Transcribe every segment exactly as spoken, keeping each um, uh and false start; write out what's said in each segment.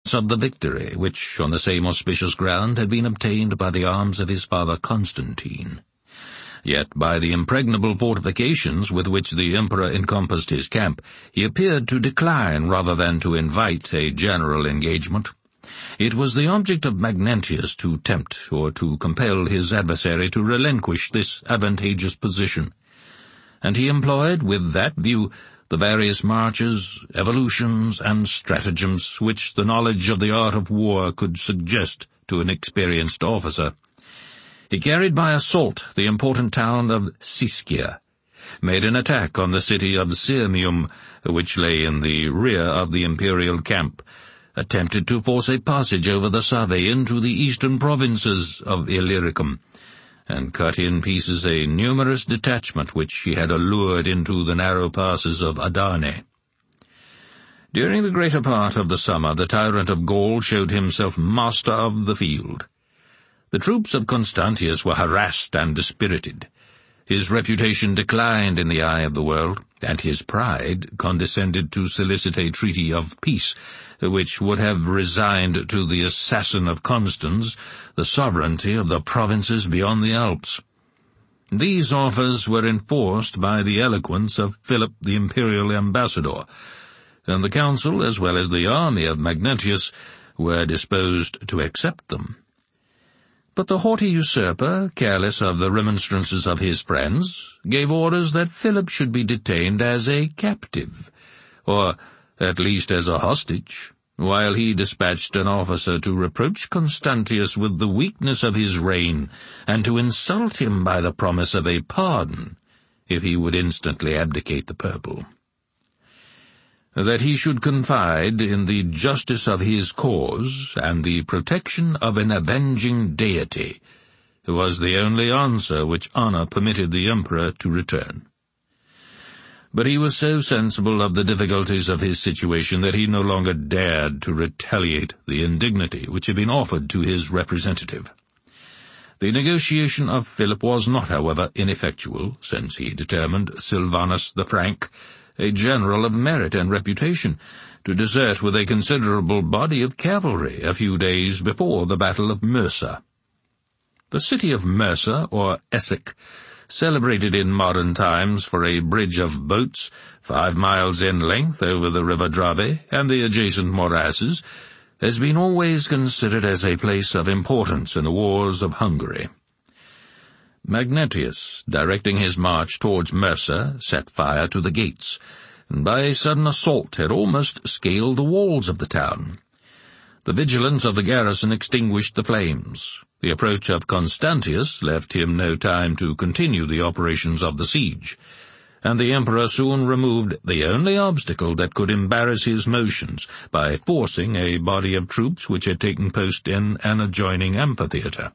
effects of the victory, which, on the same auspicious ground, had been obtained by the arms of his father Constantine. Yet by the impregnable fortifications with which the emperor encompassed his camp, he appeared to decline rather than to invite a general engagement. It was the object of Magnentius to tempt or to compel his adversary to relinquish this advantageous position, and he employed with that view the various marches, evolutions, and stratagems which the knowledge of the art of war could suggest to an experienced officer. He carried by assault the important town of Siscia, made an attack on the city of Sirmium, which lay in the rear of the imperial camp, attempted to force a passage over the Save into the eastern provinces of Illyricum, and cut in pieces a numerous detachment which he had allured into the narrow passes of Adane. During the greater part of the summer the tyrant of Gaul showed himself master of the field. The troops of Constantius were harassed and dispirited. His reputation declined in the eye of the world, and his pride condescended to solicit a treaty of peace, which would have resigned to the assassin of Constans the sovereignty of the provinces beyond the Alps. These offers were enforced by the eloquence of Philip the imperial ambassador, and the council, as well as the army of Magnentius, were disposed to accept them. But the haughty usurper, careless of the remonstrances of his friends, gave orders that Philip should be detained as a captive, or at least as a hostage, while he dispatched an officer to reproach Constantius with the weakness of his reign, and to insult him by the promise of a pardon, if he would instantly abdicate the purple. That he should confide in the justice of his cause and the protection of an avenging deity was the only answer which honor permitted the emperor to return. But he was so sensible of the difficulties of his situation that he no longer dared to retaliate the indignity which had been offered to his representative. The negotiation of Philip was not, however, ineffectual, since he determined Silvanus the Frank, a general of merit and reputation, to desert with a considerable body of cavalry a few days before the Battle of Mursa. The city of Mursa, or Essek, celebrated in modern times for a bridge of boats five miles in length over the river Drave and the adjacent morasses, has been always considered as a place of importance in the wars of Hungary. Magnentius, directing his march towards Mursa, set fire to the gates, and by a sudden assault had almost scaled the walls of the town. The vigilance of the garrison extinguished the flames. The approach of Constantius left him no time to continue the operations of the siege, and the emperor soon removed the only obstacle that could embarrass his motions by forcing a body of troops which had taken post in an adjoining amphitheatre.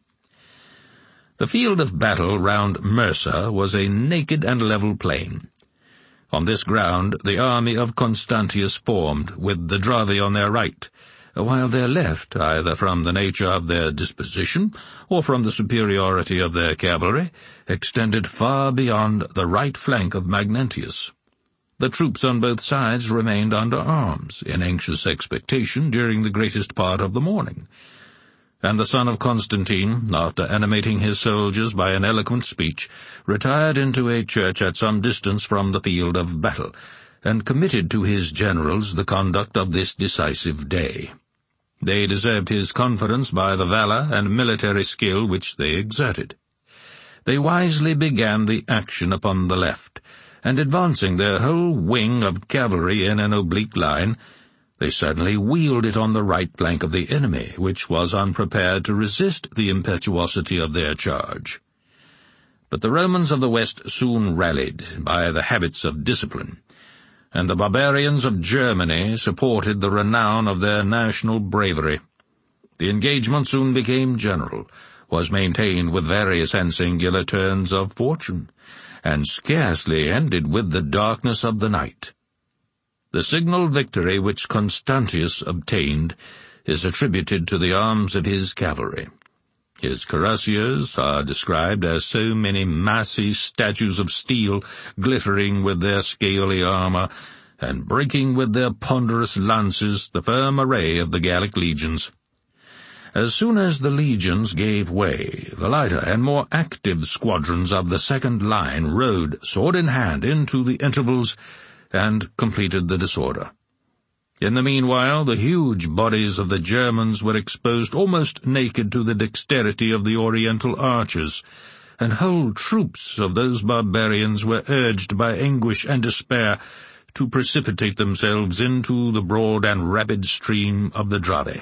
The field of battle round Mursa was a naked and level plain. On this ground the army of Constantius formed, with the Drave on their right, while their left, either from the nature of their disposition or from the superiority of their cavalry, extended far beyond the right flank of Magnentius. The troops on both sides remained under arms, in anxious expectation during the greatest part of the morning, and the son of Constantine, after animating his soldiers by an eloquent speech, retired into a church at some distance from the field of battle, and committed to his generals the conduct of this decisive day. They deserved his confidence by the valor and military skill which they exerted. They wisely began the action upon the left, and advancing their whole wing of cavalry in an oblique line, they suddenly wheeled it on the right flank of the enemy, which was unprepared to resist the impetuosity of their charge. But the Romans of the west soon rallied by the habits of discipline, and the barbarians of Germany supported the renown of their national bravery. The engagement soon became general, was maintained with various and singular turns of fortune, and scarcely ended with the darkness of the night. The signal victory which Constantius obtained is attributed to the arms of his cavalry. His cuirassiers are described as so many massy statues of steel glittering with their scaly armor, and breaking with their ponderous lances the firm array of the Gallic legions. As soon as the legions gave way, the lighter and more active squadrons of the second line rode sword in hand into the intervals and completed the disorder. In the meanwhile, the huge bodies of the Germans were exposed almost naked to the dexterity of the Oriental archers, and whole troops of those barbarians were urged by anguish and despair to precipitate themselves into the broad and rapid stream of the Drave.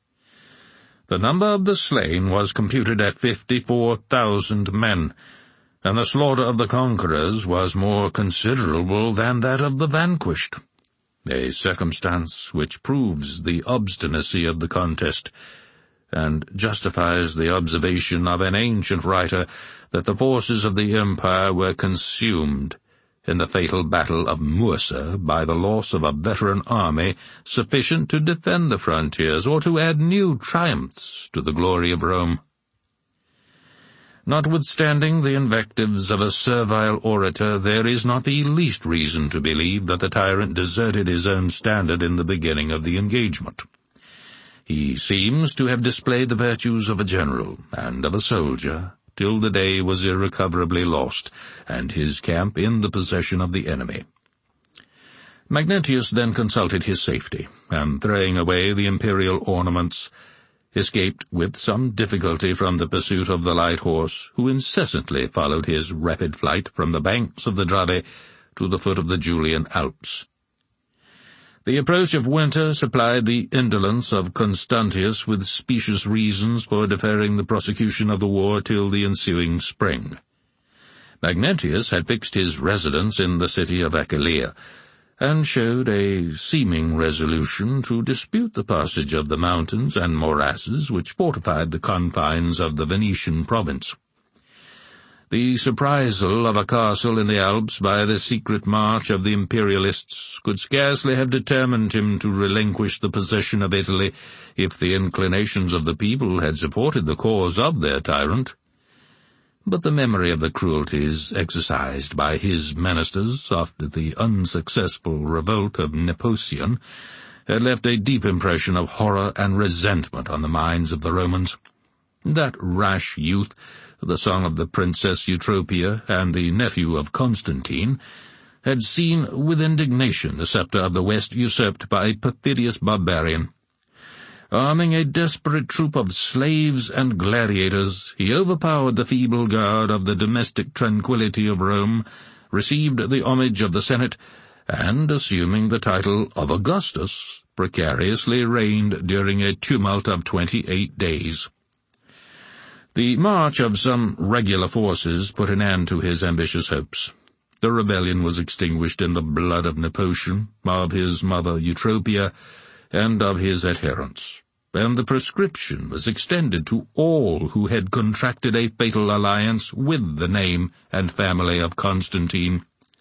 The number of the slain was computed at fifty-four thousand men, and the slaughter of the conquerors was more considerable than that of the vanquished, a circumstance which proves the obstinacy of the contest, and justifies the observation of an ancient writer that the forces of the empire were consumed in the fatal battle of Mursa by the loss of a veteran army sufficient to defend the frontiers or to add new triumphs to the glory of Rome. Notwithstanding the invectives of a servile orator, there is not the least reason to believe that the tyrant deserted his own standard in the beginning of the engagement. He seems to have displayed the virtues of a general and of a soldier, till the day was irrecoverably lost, and his camp in the possession of the enemy. Magnentius then consulted his safety, and throwing away the imperial ornaments, escaped with some difficulty from the pursuit of the light horse, who incessantly followed his rapid flight from the banks of the Drave to the foot of the Julian Alps. The approach of winter supplied the indolence of Constantius with specious reasons for deferring the prosecution of the war till the ensuing spring. Magnentius had fixed his residence in the city of Aquileia, and showed a seeming resolution to dispute the passage of the mountains and morasses which fortified the confines of the Venetian province. The surprisal of a castle in the Alps by the secret march of the Imperialists could scarcely have determined him to relinquish the possession of Italy if the inclinations of the people had supported the cause of their tyrant. But the memory of the cruelties exercised by his ministers after the unsuccessful revolt of Nepotian had left a deep impression of horror and resentment on the minds of the Romans. That rash youth, the son of the Princess Eutropia and the nephew of Constantine, had seen with indignation the sceptre of the West usurped by a perfidious barbarian. Arming a desperate troop of slaves and gladiators, he overpowered the feeble guard of the domestic tranquillity of Rome, received the homage of the Senate, and, assuming the title of Augustus, precariously reigned during a tumult of twenty-eight days. The march of some regular forces put an end to his ambitious hopes. The rebellion was extinguished in the blood of Nepotian, of his mother Eutropia, and of his adherents, and the prescription was extended to all who had contracted a fatal alliance with the name and family of Constantine.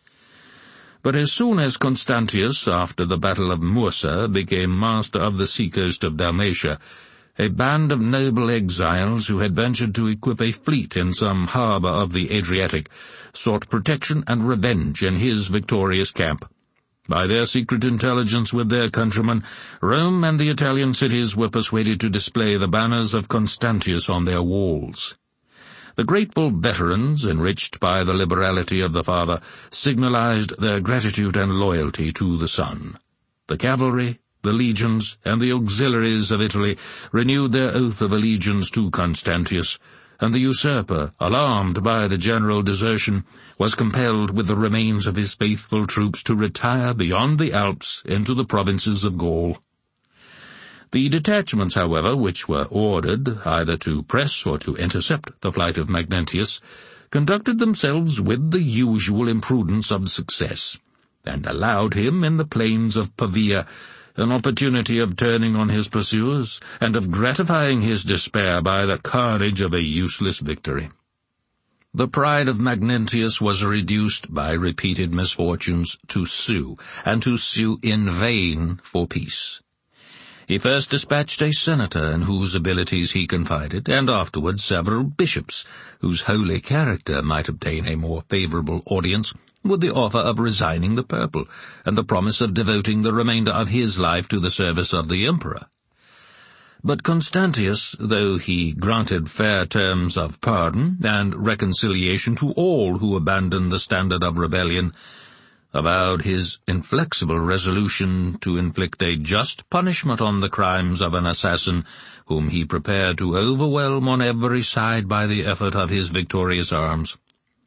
But as soon as Constantius, after the battle of Mursa, became master of the seacoast of Dalmatia, a band of noble exiles who had ventured to equip a fleet in some harbour of the Adriatic sought protection and revenge in his victorious camp. By their secret intelligence with their countrymen, Rome and the Italian cities were persuaded to display the banners of Constantius on their walls. The grateful veterans, enriched by the liberality of the father, signalized their gratitude and loyalty to the son. The cavalry, the legions, and the auxiliaries of Italy renewed their oath of allegiance to Constantius, and the usurper, alarmed by the general desertion, was compelled with the remains of his faithful troops to retire beyond the Alps into the provinces of Gaul. The detachments, however, which were ordered either to press or to intercept the flight of Magnentius, conducted themselves with the usual imprudence of success, and allowed him in the plains of Pavia an opportunity of turning on his pursuers, and of gratifying his despair by the carnage of a useless victory. The pride of Magnentius was reduced by repeated misfortunes to sue, and to sue in vain for peace. He first dispatched a senator in whose abilities he confided, and afterwards several bishops, whose holy character might obtain a more favourable audience, with the offer of resigning the purple, and the promise of devoting the remainder of his life to the service of the emperor. But Constantius, though he granted fair terms of pardon and reconciliation to all who abandoned the standard of rebellion, avowed his inflexible resolution to inflict a just punishment on the crimes of an assassin whom he prepared to overwhelm on every side by the effort of his victorious arms.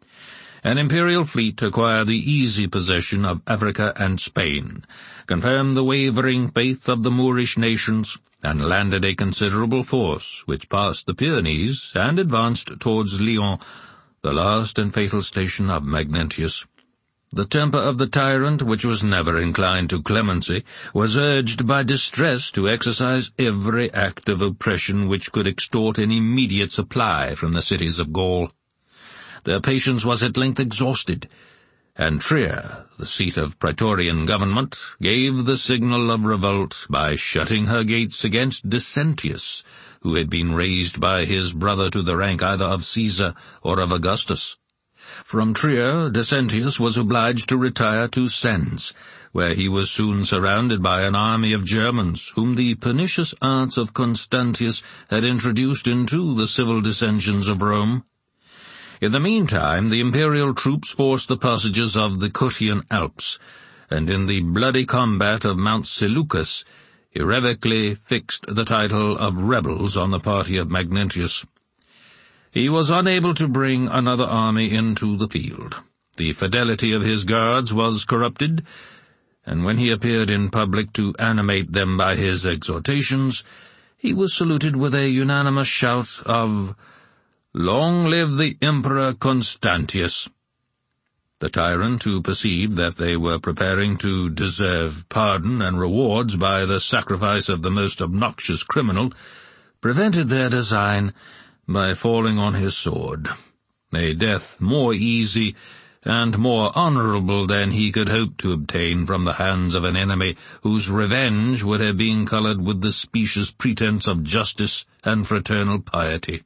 An imperial fleet acquired the easy possession of Africa and Spain, confirmed the wavering faith of the Moorish nations, and landed a considerable force which passed the Pyrenees and advanced towards Lyon, the last and fatal station of Magnentius. The temper of the tyrant, which was never inclined to clemency, was urged by distress to exercise every act of oppression which could extort an immediate supply from the cities of Gaul. Their patience was at length exhausted, and Trier, the seat of Praetorian government, gave the signal of revolt by shutting her gates against Decentius, who had been raised by his brother to the rank either of Caesar or of Augustus. From Trier, Decentius was obliged to retire to Sens, where he was soon surrounded by an army of Germans, whom the pernicious aunts of Constantius had introduced into the civil dissensions of Rome. In the meantime, the imperial troops forced the passages of the Cottian Alps, and in the bloody combat of Mount Seleucus, irrevocably fixed the title of rebels on the party of Magnentius. He was unable to bring another army into the field. The fidelity of his guards was corrupted, and when he appeared in public to animate them by his exhortations, he was saluted with a unanimous shout of, "Long live the Emperor Constantius!" The tyrant, who perceived that they were preparing to deserve pardon and rewards by the sacrifice of the most obnoxious criminal, prevented their design by falling on his sword, a death more easy and more honorable than he could hope to obtain from the hands of an enemy whose revenge would have been colored with the specious pretense of justice and fraternal piety.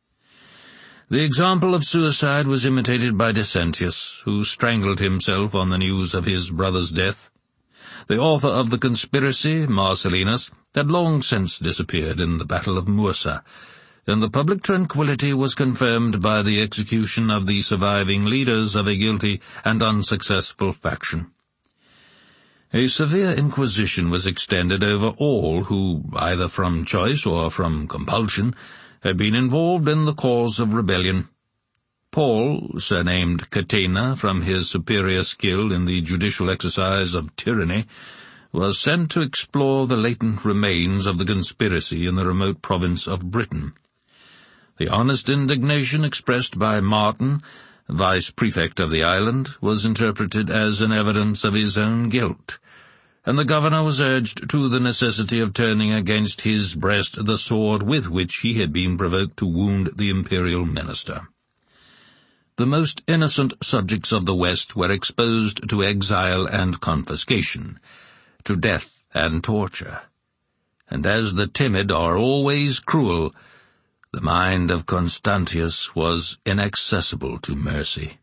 The example of suicide was imitated by Decentius, who strangled himself on the news of his brother's death. The author of the conspiracy, Marcellinus, had long since disappeared in the Battle of Mursa, and the public tranquillity was confirmed by the execution of the surviving leaders of a guilty and unsuccessful faction. A severe inquisition was extended over all who, either from choice or from compulsion, had been involved in the cause of rebellion. Paul, surnamed Catena from his superior skill in the judicial exercise of tyranny, was sent to explore the latent remains of the conspiracy in the remote province of Britain. The honest indignation expressed by Martin, vice-prefect of the island, was interpreted as an evidence of his own guilt, and the governor was urged to the necessity of turning against his breast the sword with which he had been provoked to wound the imperial minister. The most innocent subjects of the West were exposed to exile and confiscation, to death and torture, and as the timid are always cruel, the mind of Constantius was inaccessible to mercy.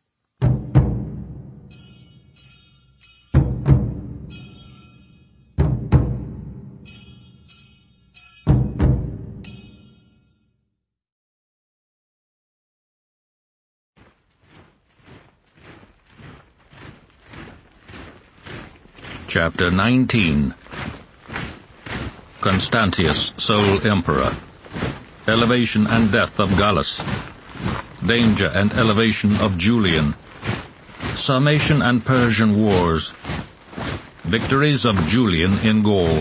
Chapter nineteen. Constantius, sole emperor. Elevation and death of Gallus. Danger and elevation of Julian. Sarmatian and Persian wars. Victories of Julian in Gaul.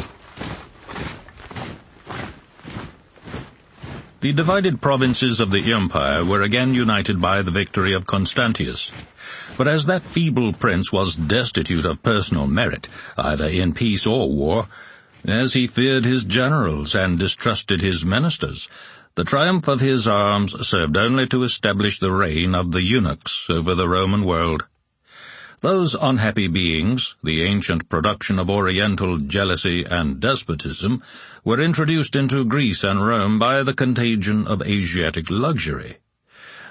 The divided provinces of the empire were again united by the victory of Constantius. But as that feeble prince was destitute of personal merit, either in peace or war, as he feared his generals and distrusted his ministers, the triumph of his arms served only to establish the reign of the eunuchs over the Roman world. Those unhappy beings, the ancient production of Oriental jealousy and despotism, were introduced into Greece and Rome by the contagion of Asiatic luxury.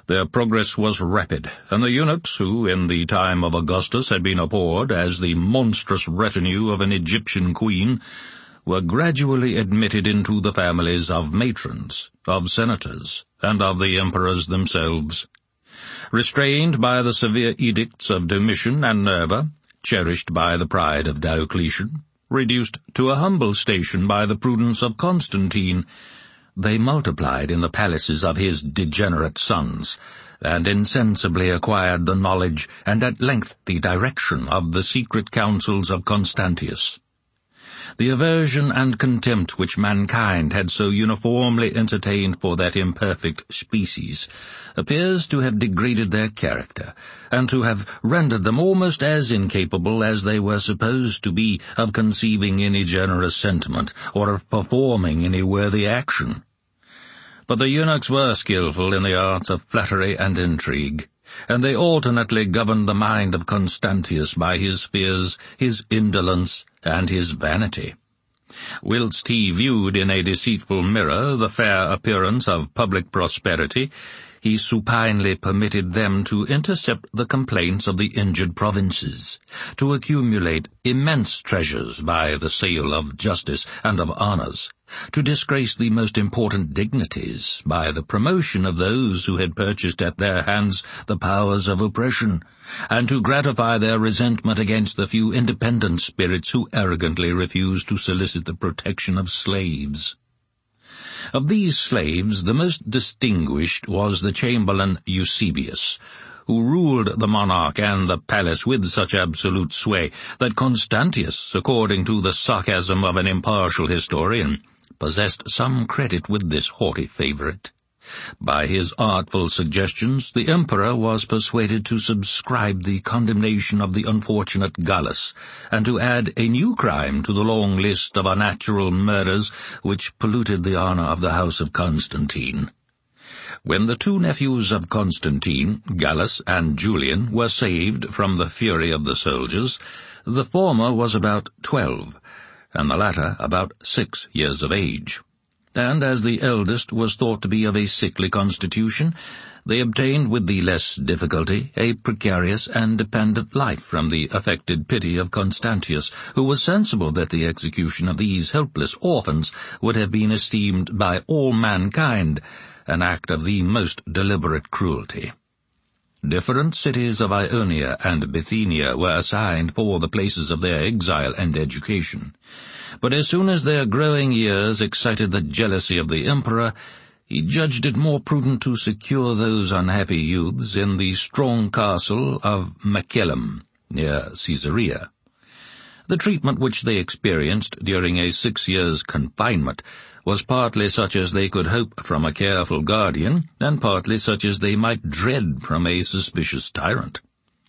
Their progress was rapid, and the eunuchs, who in the time of Augustus had been abhorred as the monstrous retinue of an Egyptian queen, were gradually admitted into the families of matrons, of senators, and of the emperors themselves. Restrained by the severe edicts of Domitian and Nerva, cherished by the pride of Diocletian, reduced to a humble station by the prudence of Constantine, they multiplied in the palaces of his degenerate sons, and insensibly acquired the knowledge and at length the direction of the secret counsels of Constantius. The aversion and contempt which mankind had so uniformly entertained for that imperfect species appears to have degraded their character, and to have rendered them almost as incapable as they were supposed to be of conceiving any generous sentiment, or of performing any worthy action. But the eunuchs were skilful in the arts of flattery and intrigue, and they alternately governed the mind of Constantius by his fears, his indolence, and his vanity. Whilst he viewed in a deceitful mirror the fair appearance of public prosperity, he supinely permitted them to intercept the complaints of the injured provinces, to accumulate immense treasures by the sale of justice and of honours, to disgrace the most important dignities by the promotion of those who had purchased at their hands the powers of oppression, and to gratify their resentment against the few independent spirits who arrogantly refused to solicit the protection of slaves. Of these slaves, the most distinguished was the chamberlain Eusebius, who ruled the monarch and the palace with such absolute sway that Constantius, according to the sarcasm of an impartial historian, possessed some credit with this haughty favourite. By his artful suggestions, the emperor was persuaded to subscribe the condemnation of the unfortunate Gallus, and to add a new crime to the long list of unnatural murders which polluted the honour of the house of Constantine. When the two nephews of Constantine, Gallus and Julian, were saved from the fury of the soldiers, the former was about twelve, and the latter about six years of age. And as the eldest was thought to be of a sickly constitution, they obtained with the less difficulty a precarious and dependent life from the affected pity of Constantius, who was sensible that the execution of these helpless orphans would have been esteemed by all mankind an act of the most deliberate cruelty. Different cities of Ionia and Bithynia were assigned for the places of their exile and education. But as soon as their growing years excited the jealousy of the emperor, he judged it more prudent to secure those unhappy youths in the strong castle of Macellum, near Caesarea. The treatment which they experienced during a six years' confinement was partly such as they could hope from a careful guardian, and partly such as they might dread from a suspicious tyrant.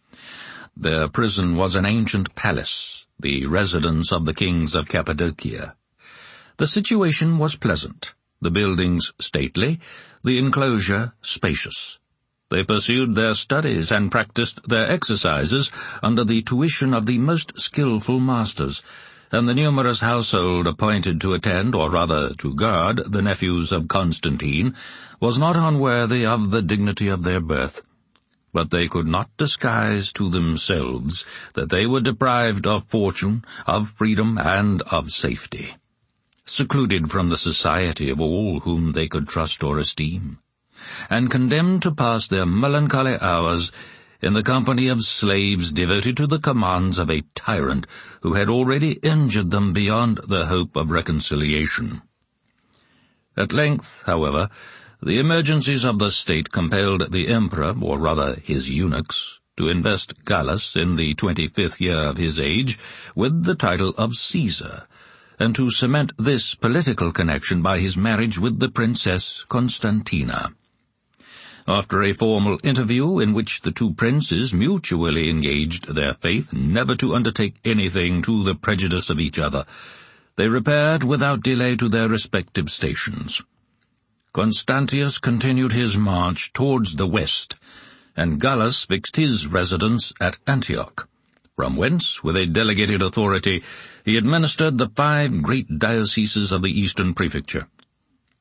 Their prison was an ancient palace, the residence of the kings of Cappadocia. The situation was pleasant, the buildings stately, the enclosure spacious. They pursued their studies and practised their exercises under the tuition of the most skilful masters, and the numerous household appointed to attend, or rather to guard, the nephews of Constantine was not unworthy of the dignity of their birth. But they could not disguise to themselves that they were deprived of fortune, of freedom, and of safety, secluded from the society of all whom they could trust or esteem, and condemned to pass their melancholy hours in the company of slaves devoted to the commands of a tyrant who had already injured them beyond the hope of reconciliation. At length, however, the emergencies of the state compelled the emperor, or rather his eunuchs, to invest Gallus in the twenty-fifth year of his age with the title of Caesar, and to cement this political connection by his marriage with the princess Constantina. After a formal interview in which the two princes mutually engaged their faith never to undertake anything to the prejudice of each other, they repaired without delay to their respective stations. Constantius continued his march towards the west, and Gallus fixed his residence at Antioch, from whence, with a delegated authority, he administered the five great dioceses of the eastern prefecture.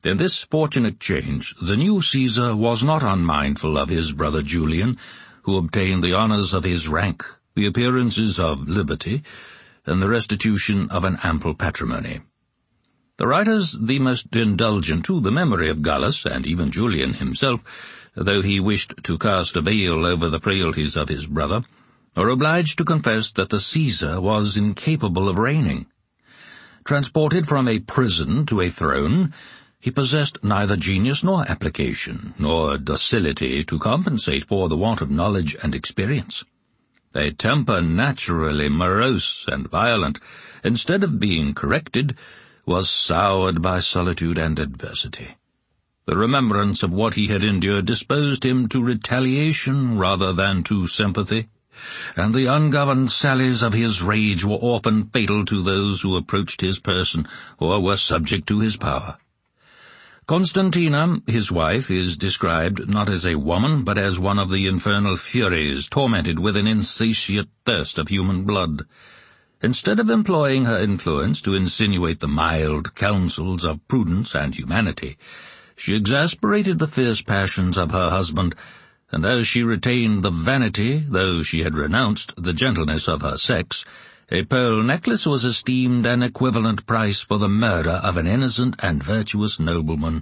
In this fortunate change, the new Caesar was not unmindful of his brother Julian, who obtained the honours of his rank, the appearances of liberty, and the restitution of an ample patrimony. The writers the most indulgent to the memory of Gallus, and even Julian himself, though he wished to cast a veil over the frailties of his brother, are obliged to confess that the Caesar was incapable of reigning. Transported from a prison to a throne, he possessed neither genius nor application, nor docility to compensate for the want of knowledge and experience. A temper naturally morose and violent, instead of being corrected, was soured by solitude and adversity. The remembrance of what he had endured disposed him to retaliation rather than to sympathy, and the ungoverned sallies of his rage were often fatal to those who approached his person or were subject to his power. Constantina, his wife, is described not as a woman, but as one of the infernal furies tormented with an insatiate thirst of human blood. Instead of employing her influence to insinuate the mild counsels of prudence and humanity, she exasperated the fierce passions of her husband, and as she retained the vanity, though she had renounced the gentleness of her sex, a pearl necklace was esteemed an equivalent price for the murder of an innocent and virtuous nobleman.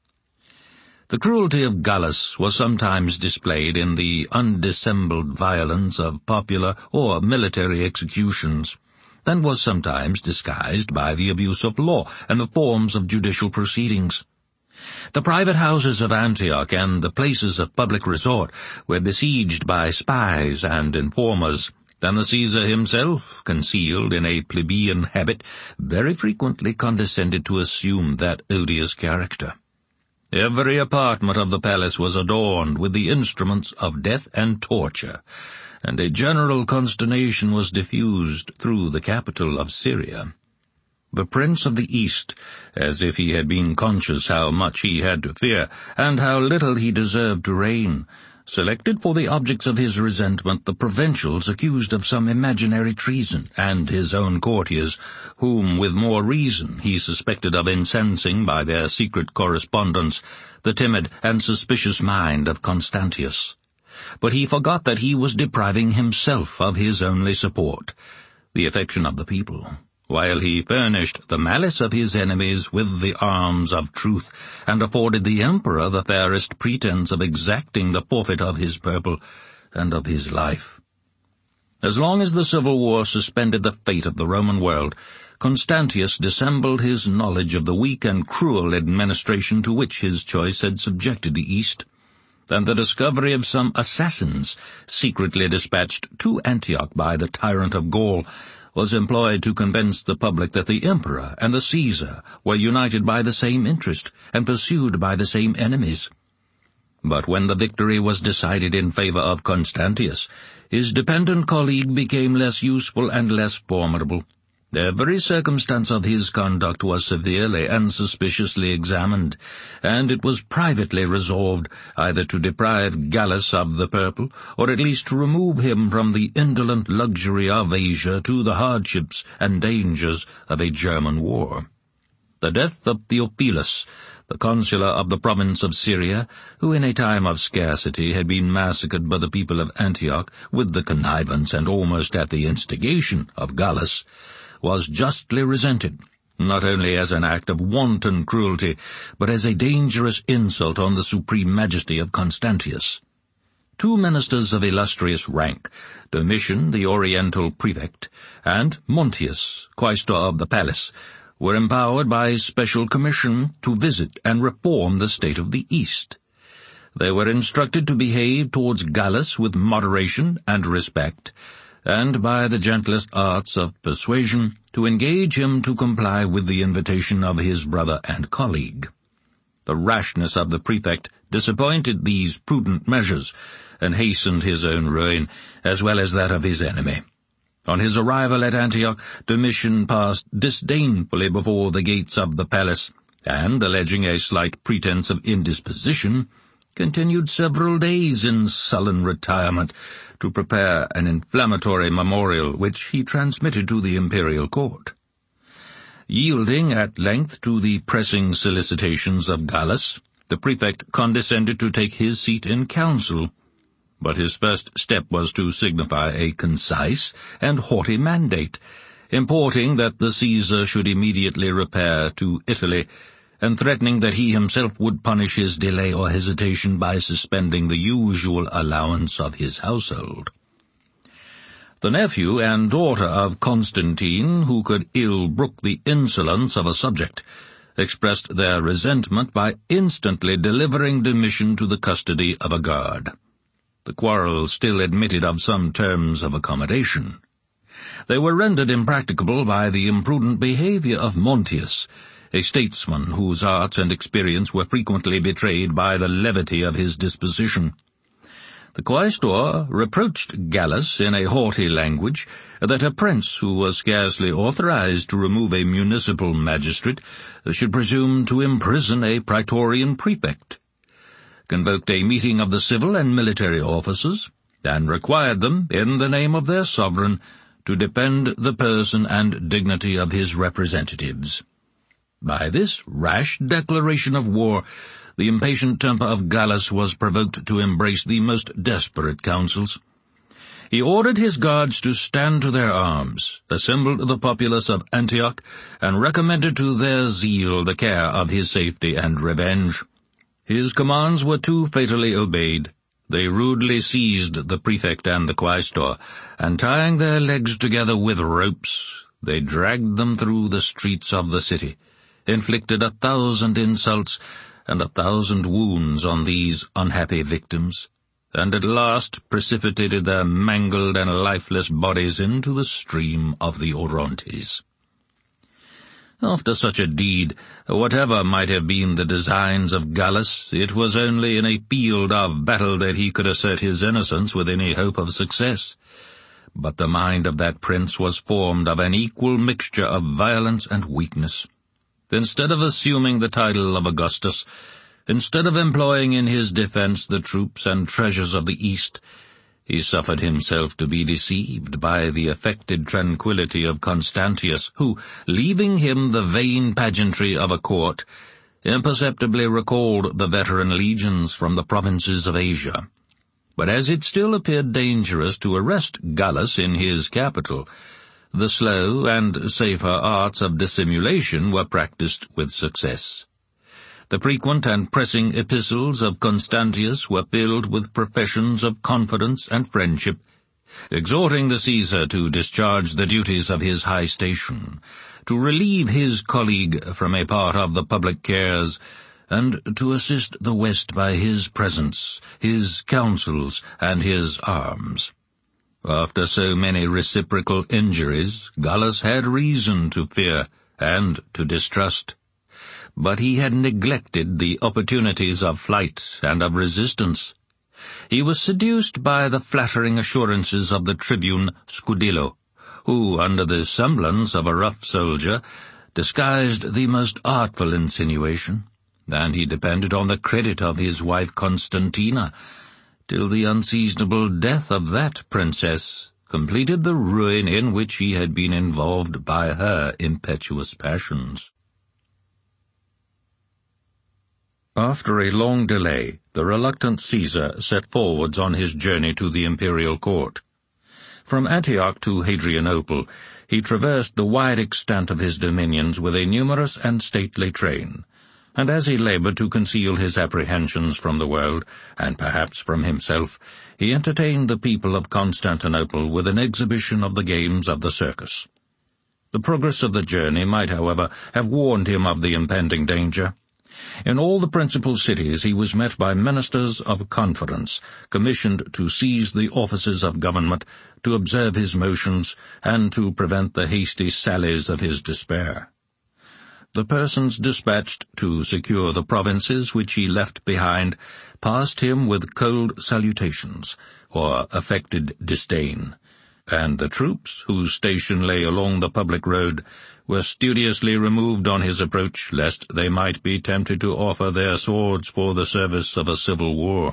The cruelty of Gallus was sometimes displayed in the undissembled violence of popular or military executions, and was sometimes disguised by the abuse of law and the forms of judicial proceedings. The private houses of Antioch and the places of public resort were besieged by spies and informers, and the Caesar himself, concealed in a plebeian habit, very frequently condescended to assume that odious character. Every apartment of the palace was adorned with the instruments of death and torture, and a general consternation was diffused through the capital of Syria. The Prince of the East, as if he had been conscious how much he had to fear, and how little he deserved to reign, selected for the objects of his resentment the provincials accused of some imaginary treason, and his own courtiers, whom with more reason he suspected of incensing by their secret correspondence the timid and suspicious mind of Constantius. But he forgot that he was depriving himself of his only support, the affection of the people, while he furnished the malice of his enemies with the arms of truth, and afforded the emperor the fairest pretence of exacting the forfeit of his purple and of his life. As long as the civil war suspended the fate of the Roman world, Constantius dissembled his knowledge of the weak and cruel administration to which his choice had subjected the East, and the discovery of some assassins secretly dispatched to Antioch by the tyrant of Gaul was employed to convince the public that the emperor and the Caesar were united by the same interest and pursued by the same enemies. But when the victory was decided in favor of Constantius, his dependent colleague became less useful and less formidable. Every circumstance of his conduct was severely and suspiciously examined, and it was privately resolved either to deprive Gallus of the purple, or at least to remove him from the indolent luxury of Asia to the hardships and dangers of a German war. The death of Theophilus, the consular of the province of Syria, who in a time of scarcity had been massacred by the people of Antioch with the connivance and almost at the instigation of Gallus, was justly resented, not only as an act of wanton cruelty, but as a dangerous insult on the supreme majesty of Constantius. Two ministers of illustrious rank, Domitian, the Oriental prefect, and Montius, quaestor of the palace, were empowered by special commission to visit and reform the state of the East. They were instructed to behave towards Gallus with moderation and respect, and by the gentlest arts of persuasion to engage him to comply with the invitation of his brother and colleague. The rashness of the prefect disappointed these prudent measures, and hastened his own ruin, as well as that of his enemy. On his arrival at Antioch, Domitian passed disdainfully before the gates of the palace, and, alleging a slight pretence of indisposition, continued several days in sullen retirement to prepare an inflammatory memorial which he transmitted to the imperial court. Yielding at length to the pressing solicitations of Gallus, the prefect condescended to take his seat in council, but his first step was to signify a concise and haughty mandate, importing that the Caesar should immediately repair to Italy, and threatening that he himself would punish his delay or hesitation by suspending the usual allowance of his household. The nephew and daughter of Constantine, who could ill brook the insolence of a subject, expressed their resentment by instantly delivering Domitian to the custody of a guard. The quarrel still admitted of some terms of accommodation. They were rendered impracticable by the imprudent behavior of Montius, a statesman whose arts and experience were frequently betrayed by the levity of his disposition. The quaestor reproached Gallus in a haughty language that a prince who was scarcely authorized to remove a municipal magistrate should presume to imprison a praetorian prefect, convoked a meeting of the civil and military officers, and required them, in the name of their sovereign, to defend the person and dignity of his representatives. By this rash declaration of war, the impatient temper of Gallus was provoked to embrace the most desperate counsels. He ordered his guards to stand to their arms, assembled the populace of Antioch, and recommended to their zeal the care of his safety and revenge. His commands were too fatally obeyed. They rudely seized the prefect and the quaestor, and tying their legs together with ropes, they dragged them through the streets of the city, inflicted a thousand insults and a thousand wounds on these unhappy victims, and at last precipitated their mangled and lifeless bodies into the stream of the Orontes. After such a deed, whatever might have been the designs of Gallus, it was only in a field of battle that he could assert his innocence with any hope of success. But the mind of that prince was formed of an equal mixture of violence and weakness. Instead of assuming the title of Augustus, instead of employing in his defense the troops and treasures of the East, he suffered himself to be deceived by the affected tranquillity of Constantius, who, leaving him the vain pageantry of a court, imperceptibly recalled the veteran legions from the provinces of Asia. But as it still appeared dangerous to arrest Gallus in his capital, the slow and safer arts of dissimulation were practiced with success. The frequent and pressing epistles of Constantius were filled with professions of confidence and friendship, exhorting the Caesar to discharge the duties of his high station, to relieve his colleague from a part of the public cares, and to assist the West by his presence, his counsels, and his arms. After so many reciprocal injuries, Gallus had reason to fear and to distrust. But he had neglected the opportunities of flight and of resistance. He was seduced by the flattering assurances of the tribune Scudillo, who, under the semblance of a rough soldier, disguised the most artful insinuation, and he depended on the credit of his wife Constantina, till the unseasonable death of that princess completed the ruin in which he had been involved by her impetuous passions. After a long delay, the reluctant Caesar set forwards on his journey to the imperial court. From Antioch to Hadrianople, he traversed the wide extent of his dominions with a numerous and stately train, and as he labored to conceal his apprehensions from the world, and perhaps from himself, he entertained the people of Constantinople with an exhibition of the games of the circus. The progress of the journey might, however, have warned him of the impending danger. In all the principal cities he was met by ministers of confidence, commissioned to seize the offices of government, to observe his motions, and to prevent the hasty sallies of his despair. The persons dispatched to secure the provinces which he left behind passed him with cold salutations, or affected disdain, and the troops, whose station lay along the public road, were studiously removed on his approach, lest they might be tempted to offer their swords for the service of a civil war.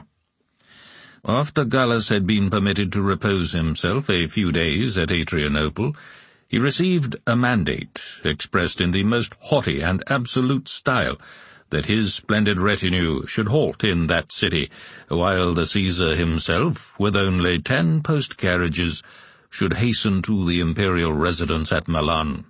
After Gallus had been permitted to repose himself a few days at Hadrianople, he received a mandate, expressed in the most haughty and absolute style, that his splendid retinue should halt in that city, while the Caesar himself, with only ten post-carriages, should hasten to the imperial residence at Milan.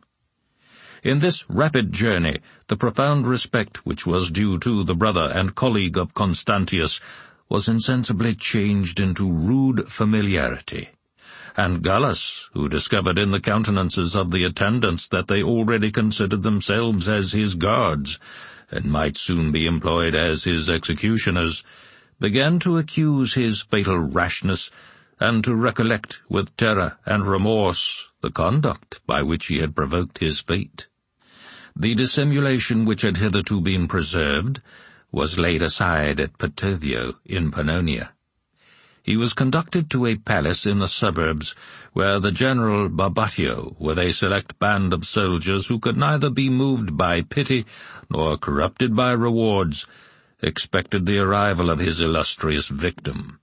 In this rapid journey, the profound respect which was due to the brother and colleague of Constantius was insensibly changed into rude familiarity, and Gallus, who discovered in the countenances of the attendants that they already considered themselves as his guards, and might soon be employed as his executioners, began to accuse his fatal rashness, and to recollect with terror and remorse the conduct by which he had provoked his fate. The dissimulation which had hitherto been preserved was laid aside at Potavio in Pannonia. He was conducted to a palace in the suburbs, where the General Barbatio, with a select band of soldiers who could neither be moved by pity nor corrupted by rewards, expected the arrival of his illustrious victim.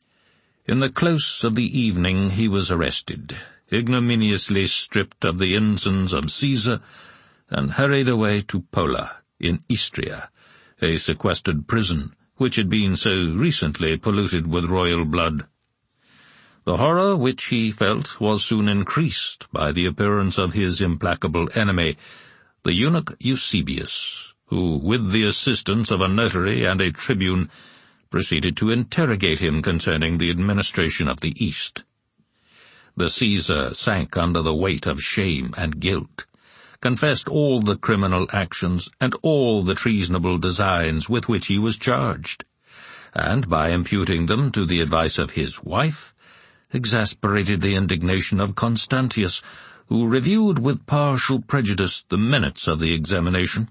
In the close of the evening he was arrested, ignominiously stripped of the ensigns of Caesar, and hurried away to Pola, in Istria, a sequestered prison, which had been so recently polluted with royal blood. The horror which he felt was soon increased by the appearance of his implacable enemy, the eunuch Eusebius, who, with the assistance of a notary and a tribune, proceeded to interrogate him concerning the administration of the East. The Caesar sank under the weight of shame and guilt, confessed all the criminal actions and all the treasonable designs with which he was charged, and, by imputing them to the advice of his wife, exasperated the indignation of Constantius, who reviewed with partial prejudice the minutes of the examination.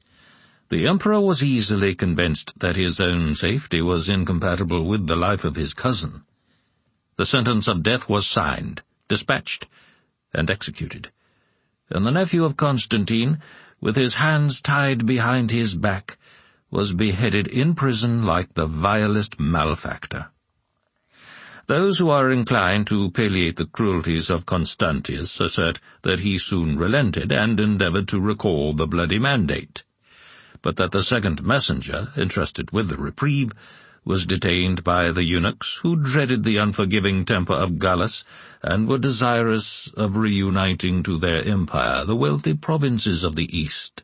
The emperor was easily convinced that his own safety was incompatible with the life of his cousin. The sentence of death was signed, dispatched, and executed, and the nephew of Constantine, with his hands tied behind his back, was beheaded in prison like the vilest malefactor. Those who are inclined to palliate the cruelties of Constantius assert that he soon relented and endeavored to recall the bloody mandate, but that the second messenger, entrusted with the reprieve, was detained by the eunuchs, who dreaded the unforgiving temper of Gallus, and were desirous of reuniting to their empire the wealthy provinces of the East.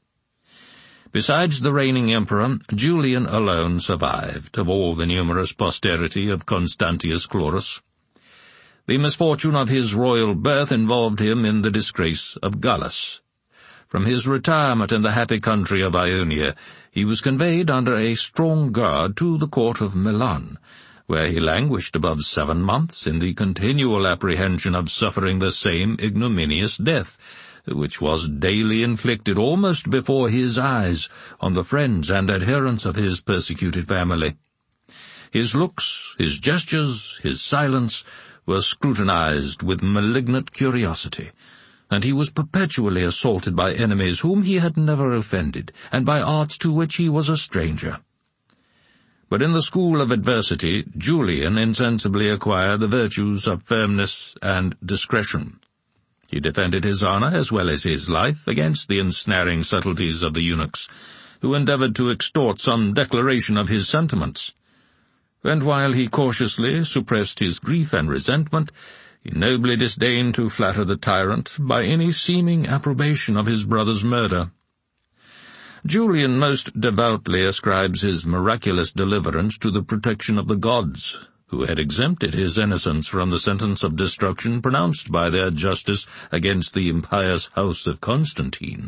Besides the reigning emperor, Julian alone survived of all the numerous posterity of Constantius Chlorus. The misfortune of his royal birth involved him in the disgrace of Gallus. From his retirement in the happy country of Ionia, he was conveyed under a strong guard to the court of Milan, where he languished above seven months in the continual apprehension of suffering the same ignominious death, which was daily inflicted almost before his eyes on the friends and adherents of his persecuted family. His looks, his gestures, his silence were scrutinized with malignant curiosity, and he was perpetually assaulted by enemies whom he had never offended, and by arts to which he was a stranger. But in the school of adversity, Julian insensibly acquired the virtues of firmness and discretion. He defended his honor as well as his life against the ensnaring subtleties of the eunuchs, who endeavored to extort some declaration of his sentiments. And while he cautiously suppressed his grief and resentment, he nobly disdained to flatter the tyrant by any seeming approbation of his brother's murder. Julian most devoutly ascribes his miraculous deliverance to the protection of the gods, who had exempted his innocents from the sentence of destruction pronounced by their justice against the impious house of Constantine.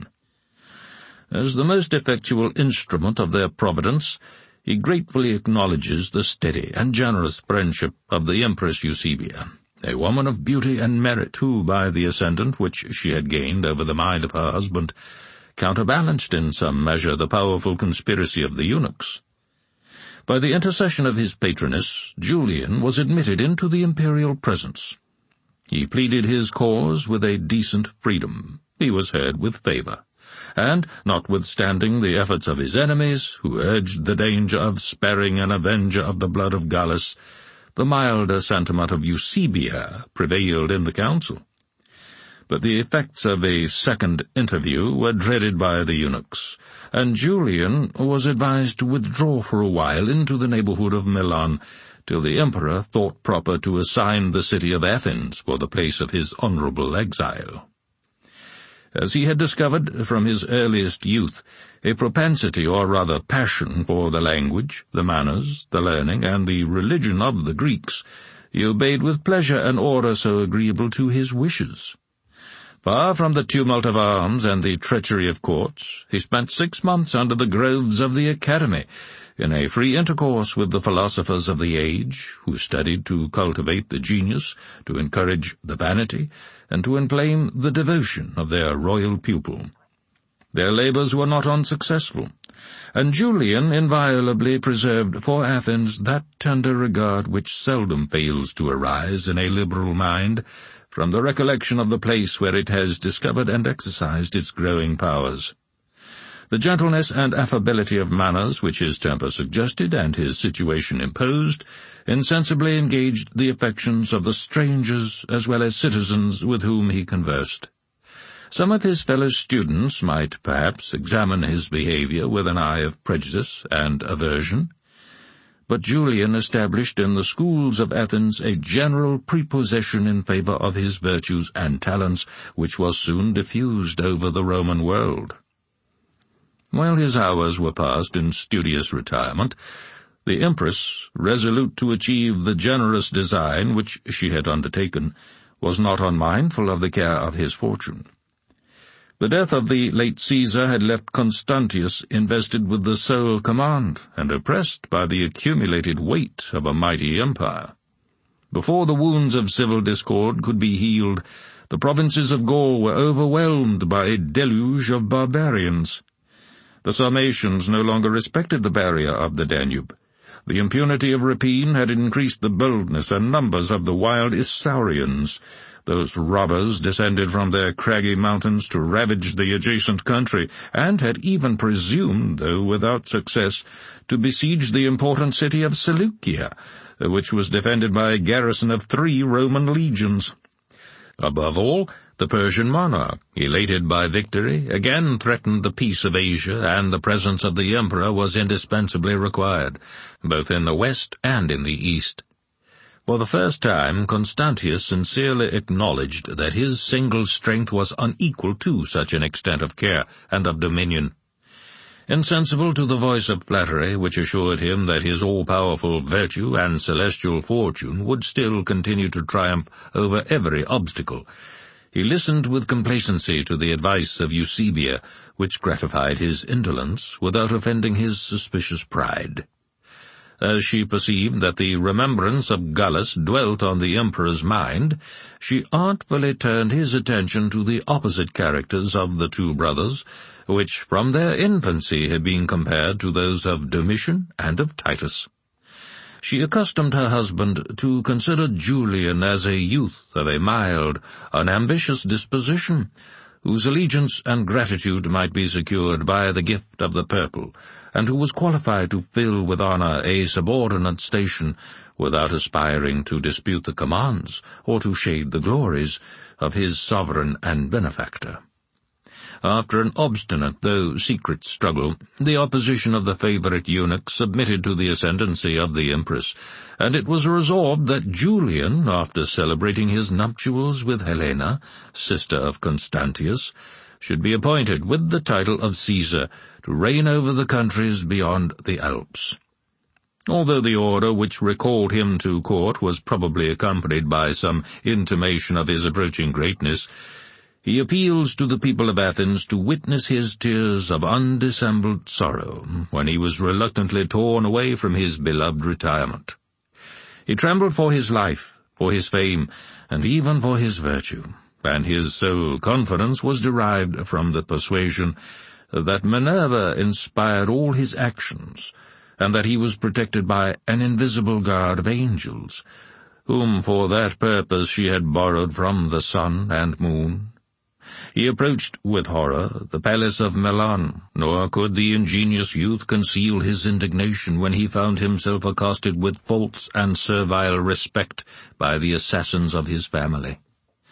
As the most effectual instrument of their providence, he gratefully acknowledges the steady and generous friendship of the Empress Eusebia, a woman of beauty and merit who, by the ascendant which she had gained over the mind of her husband, counterbalanced in some measure the powerful conspiracy of the eunuchs. By the intercession of his patroness, Julian was admitted into the imperial presence. He pleaded his cause with a decent freedom. He was heard with favor, and, notwithstanding the efforts of his enemies, who urged the danger of sparing an avenger of the blood of Gallus, the milder sentiment of Eusebia prevailed in the council. But the effects of a second interview were dreaded by the eunuchs, and Julian was advised to withdraw for a while into the neighborhood of Milan, till the emperor thought proper to assign the city of Athens for the place of his honorable exile. As he had discovered from his earliest youth a propensity, or rather passion, for the language, the manners, the learning, and the religion of the Greeks, he obeyed with pleasure an order so agreeable to his wishes. Far from the tumult of arms and the treachery of courts, he spent six months under the groves of the Academy, in a free intercourse with the philosophers of the age, who studied to cultivate the genius, to encourage the vanity, and to inflame the devotion of their royal pupil. Their labours were not unsuccessful, and Julian inviolably preserved for Athens that tender regard which seldom fails to arise in a liberal mind from the recollection of the place where it has discovered and exercised its growing powers. The gentleness and affability of manners which his temper suggested and his situation imposed insensibly engaged the affections of the strangers as well as citizens with whom he conversed. Some of his fellow students might perhaps examine his behaviour with an eye of prejudice and aversion, but Julian established in the schools of Athens a general prepossession in favour of his virtues and talents, which was soon diffused over the Roman world. While his hours were passed in studious retirement, the Empress, resolute to achieve the generous design which she had undertaken, was not unmindful of the care of his fortune. The death of the late Caesar had left Constantius invested with the sole command, and oppressed by the accumulated weight of a mighty empire. Before the wounds of civil discord could be healed, the provinces of Gaul were overwhelmed by a deluge of barbarians. The Sarmatians no longer respected the barrier of the Danube. The impunity of rapine had increased the boldness and numbers of the wild Isaurians, those robbers descended from their craggy mountains to ravage the adjacent country, and had even presumed, though without success, to besiege the important city of Seleucia, which was defended by a garrison of three Roman legions. Above all, the Persian monarch, elated by victory, again threatened the peace of Asia, and the presence of the emperor was indispensably required, both in the west and in the east. For the first time, Constantius sincerely acknowledged that his single strength was unequal to such an extent of care and of dominion. Insensible to the voice of flattery which assured him that his all-powerful virtue and celestial fortune would still continue to triumph over every obstacle, he listened with complacency to the advice of Eusebia, which gratified his indolence without offending his suspicious pride. As she perceived that the remembrance of Gallus dwelt on the emperor's mind, she artfully turned his attention to the opposite characters of the two brothers, which from their infancy had been compared to those of Domitian and of Titus. She accustomed her husband to consider Julian as a youth of a mild, unambitious disposition, whose allegiance and gratitude might be secured by the gift of the purple, and who was qualified to fill with honour a subordinate station without aspiring to dispute the commands or to shade the glories of his sovereign and benefactor. After an obstinate though secret struggle, the opposition of the favourite eunuch submitted to the ascendancy of the empress, and it was resolved that Julian, after celebrating his nuptials with Helena, sister of Constantius, should be appointed with the title of Caesar to reign over the countries beyond the Alps. Although the order which recalled him to court was probably accompanied by some intimation of his approaching greatness, he appeals to the people of Athens to witness his tears of undissembled sorrow when he was reluctantly torn away from his beloved retirement. He trembled for his life, for his fame, and even for his virtue, and his sole confidence was derived from the persuasion that Minerva inspired all his actions, and that he was protected by an invisible guard of angels, whom for that purpose she had borrowed from the sun and moon. He approached with horror the palace of Milan, nor could the ingenious youth conceal his indignation when he found himself accosted with false and servile respect by the assassins of his family.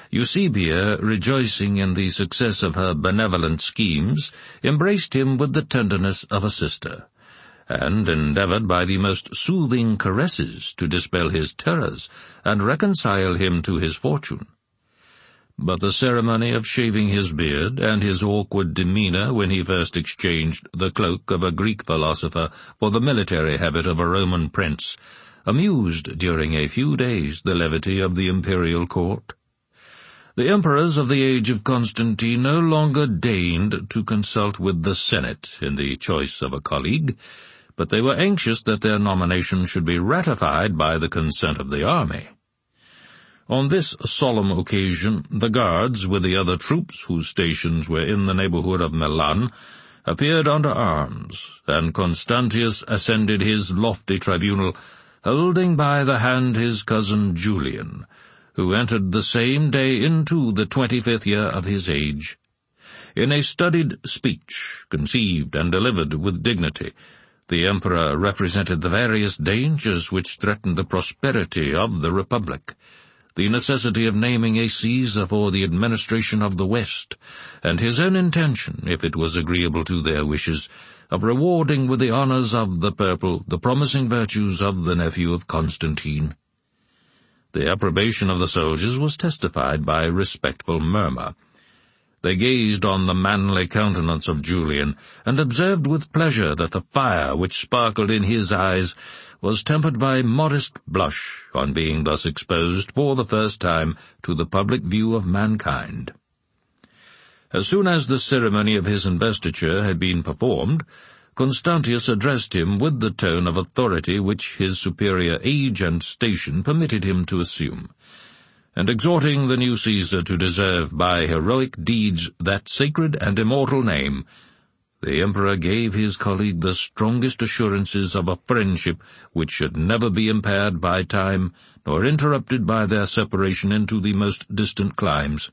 Eusebia, rejoicing in the success of her benevolent schemes, embraced him with the tenderness of a sister, and endeavored by the most soothing caresses to dispel his terrors and reconcile him to his fortune. But the ceremony of shaving his beard, and his awkward demeanour when he first exchanged the cloak of a Greek philosopher for the military habit of a Roman prince, amused during a few days the levity of the imperial court. The emperors of the age of Constantine no longer deigned to consult with the Senate in the choice of a colleague, but they were anxious that their nomination should be ratified by the consent of the army. On this solemn occasion, the guards, with the other troops whose stations were in the neighbourhood of Milan, appeared under arms, and Constantius ascended his lofty tribunal, holding by the hand his cousin Julian, who entered the same day into the twenty-fifth year of his age. In a studied speech, conceived and delivered with dignity, the emperor represented the various dangers which threatened the prosperity of the Republic, the necessity of naming a Caesar for the administration of the West, and his own intention, if it was agreeable to their wishes, of rewarding with the honours of the purple the promising virtues of the nephew of Constantine. The approbation of the soldiers was testified by a respectful murmur. They gazed on the manly countenance of Julian, and observed with pleasure that the fire which sparkled in his eyes was tempered by a modest blush on being thus exposed for the first time to the public view of mankind. As soon as the ceremony of his investiture had been performed, Constantius addressed him with the tone of authority which his superior age and station permitted him to assume, and exhorting the new Caesar to deserve by heroic deeds that sacred and immortal name, the emperor gave his colleague the strongest assurances of a friendship which should never be impaired by time, nor interrupted by their separation into the most distant climes.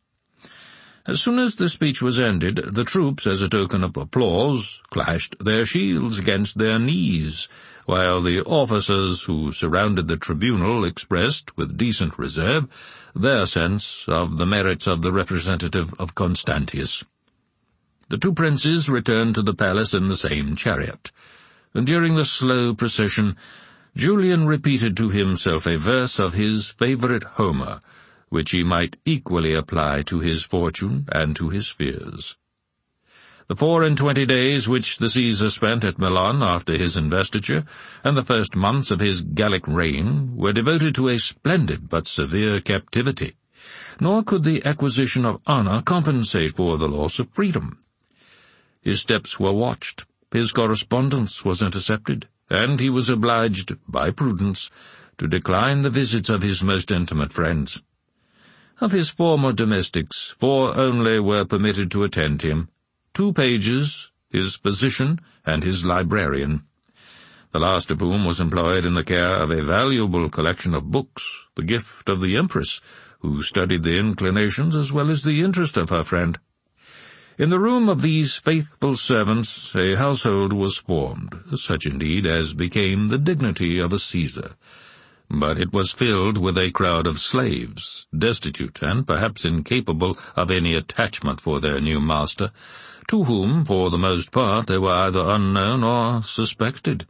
As soon as the speech was ended, the troops, as a token of applause, clashed their shields against their knees, while the officers who surrounded the tribunal expressed, with decent reserve, their sense of the merits of the representative of Constantius. The two princes returned to the palace in the same chariot, and during the slow procession, Julian repeated to himself a verse of his favourite Homer, which he might equally apply to his fortune and to his fears. The four and twenty days which the Caesar spent at Milan after his investiture, and the first months of his Gallic reign, were devoted to a splendid but severe captivity, nor could the acquisition of honour compensate for the loss of freedom. His steps were watched, his correspondence was intercepted, and he was obliged, by prudence, to decline the visits of his most intimate friends. Of his former domestics, four only were permitted to attend him, two pages, his physician, and his librarian, the last of whom was employed in the care of a valuable collection of books, the gift of the Empress, who studied the inclinations as well as the interest of her friend. In the room of these faithful servants a household was formed, such indeed as became the dignity of a Caesar, but it was filled with a crowd of slaves, destitute and perhaps incapable of any attachment for their new master, to whom, for the most part, they were either unknown or suspected.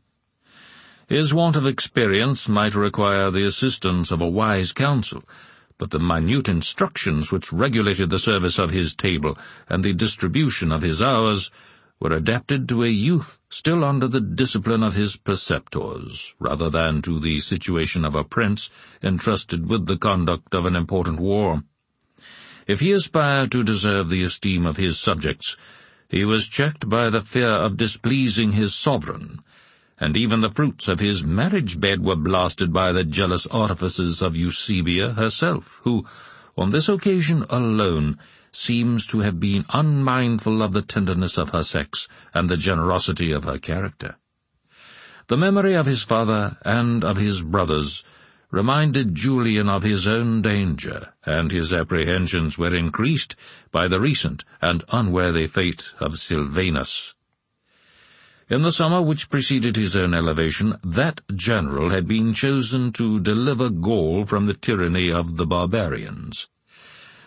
His want of experience might require the assistance of a wise counsel, but the minute instructions which regulated the service of his table and the distribution of his hours were adapted to a youth still under the discipline of his preceptors, rather than to the situation of a prince entrusted with the conduct of an important war. If he aspired to deserve the esteem of his subjects, he was checked by the fear of displeasing his sovereign, and even the fruits of his marriage-bed were blasted by the jealous artifices of Eusebia herself, who, on this occasion alone, seems to have been unmindful of the tenderness of her sex and the generosity of her character. The memory of his father and of his brothers reminded Julian of his own danger, and his apprehensions were increased by the recent and unworthy fate of Silvanus. In the summer which preceded his own elevation, that general had been chosen to deliver Gaul from the tyranny of the barbarians.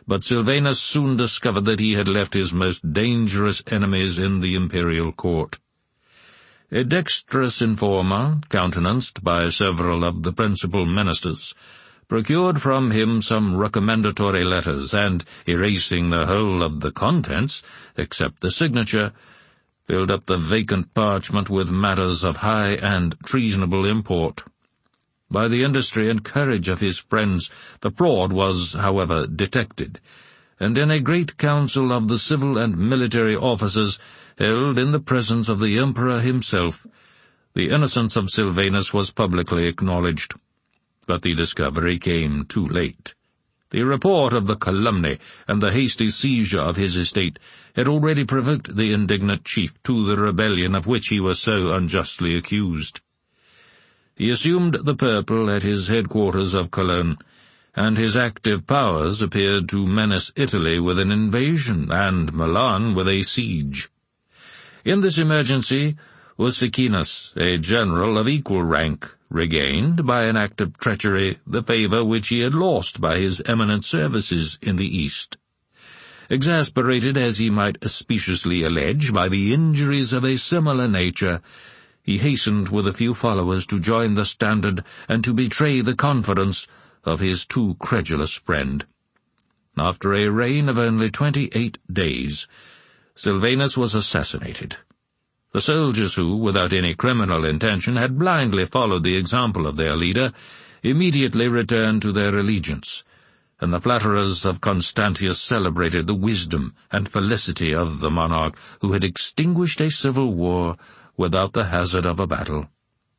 but Silvanus soon discovered that he had left his most dangerous enemies in the imperial court. A dexterous informer, countenanced by several of the principal ministers, procured from him some recommendatory letters, and, erasing the whole of the contents, except the signature, filled up the vacant parchment with matters of high and treasonable import. By the industry and courage of his friends, the fraud was, however, detected, and in a great council of the civil and military officers, held in the presence of the emperor himself, the innocence of Silvanus was publicly acknowledged. But the discovery came too late. The report of the calumny and the hasty seizure of his estate had already provoked the indignant chief to the rebellion of which he was so unjustly accused. He assumed the purple at his headquarters of Cologne, and his active powers appeared to menace Italy with an invasion and Milan with a siege. In this emergency, Ursicinus, a general of equal rank, regained, by an act of treachery, the favour which he had lost by his eminent services in the East. Exasperated, as he might speciously allege, by the injuries of a similar nature, he hastened with a few followers to join the standard and to betray the confidence of his too credulous friend. After a reign of only twenty-eight days, Silvanus was assassinated. The soldiers who, without any criminal intention, had blindly followed the example of their leader, immediately returned to their allegiance, and the flatterers of Constantius celebrated the wisdom and felicity of the monarch who had extinguished a civil war without the hazard of a battle.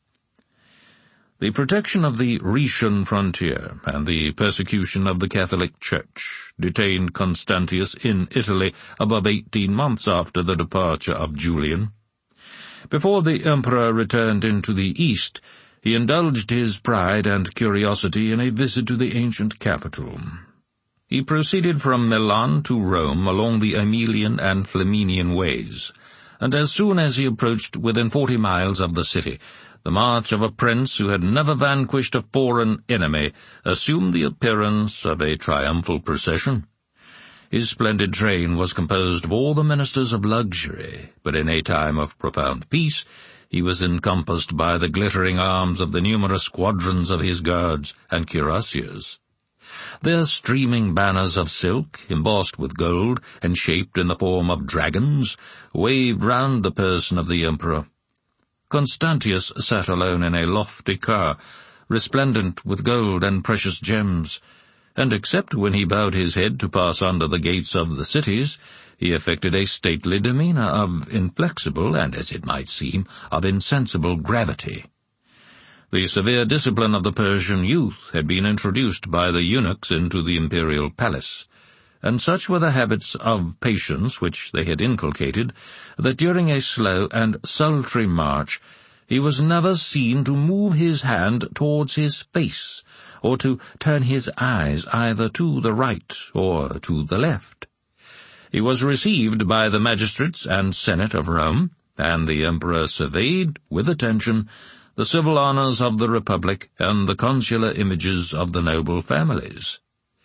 The protection of the Rhaetian frontier and the persecution of the Catholic Church detained Constantius in Italy above eighteen months after the departure of Julian. Before the emperor returned into the East, he indulged his pride and curiosity in a visit to the ancient capital. He proceeded from Milan to Rome along the Aemilian and Flaminian ways, and as soon as he approached within forty miles of the city, the march of a prince who had never vanquished a foreign enemy assumed the appearance of a triumphal procession. His splendid train was composed of all the ministers of luxury, but in a time of profound peace he was encompassed by the glittering arms of the numerous squadrons of his guards and cuirassiers. Their streaming banners of silk, embossed with gold and shaped in the form of dragons, waved round the person of the emperor. Constantius sat alone in a lofty car, resplendent with gold and precious gems, and except when he bowed his head to pass under the gates of the cities, he affected a stately demeanour of inflexible, and, as it might seem, of insensible gravity. The severe discipline of the Persian youth had been introduced by the eunuchs into the imperial palace, and such were the habits of patience which they had inculcated, that during a slow and sultry march he was never seen to move his hand towards his face, or to turn his eyes either to the right or to the left. He was received by the magistrates and senate of Rome, and the emperor surveyed, with attention, the civil honours of the republic and the consular images of the noble families.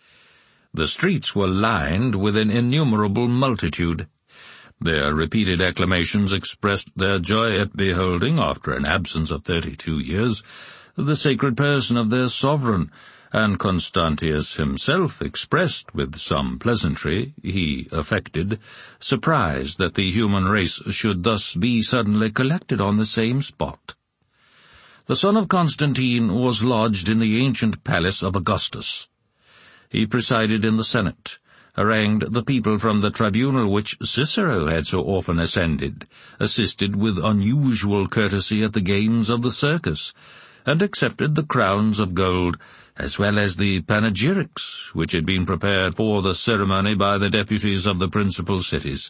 The streets were lined with an innumerable multitude. Their repeated acclamations expressed their joy at beholding, after an absence of thirty-two years, the sacred person of their sovereign, and Constantius himself expressed, with some pleasantry he affected, surprise that the human race should thus be suddenly collected on the same spot. The son of Constantine was lodged in the ancient palace of Augustus. He presided in the Senate, harangued the people from the tribunal which Cicero had so often ascended, assisted with unusual courtesy at the games of the circus, and accepted the crowns of gold, as well as the panegyrics which had been prepared for the ceremony by the deputies of the principal cities.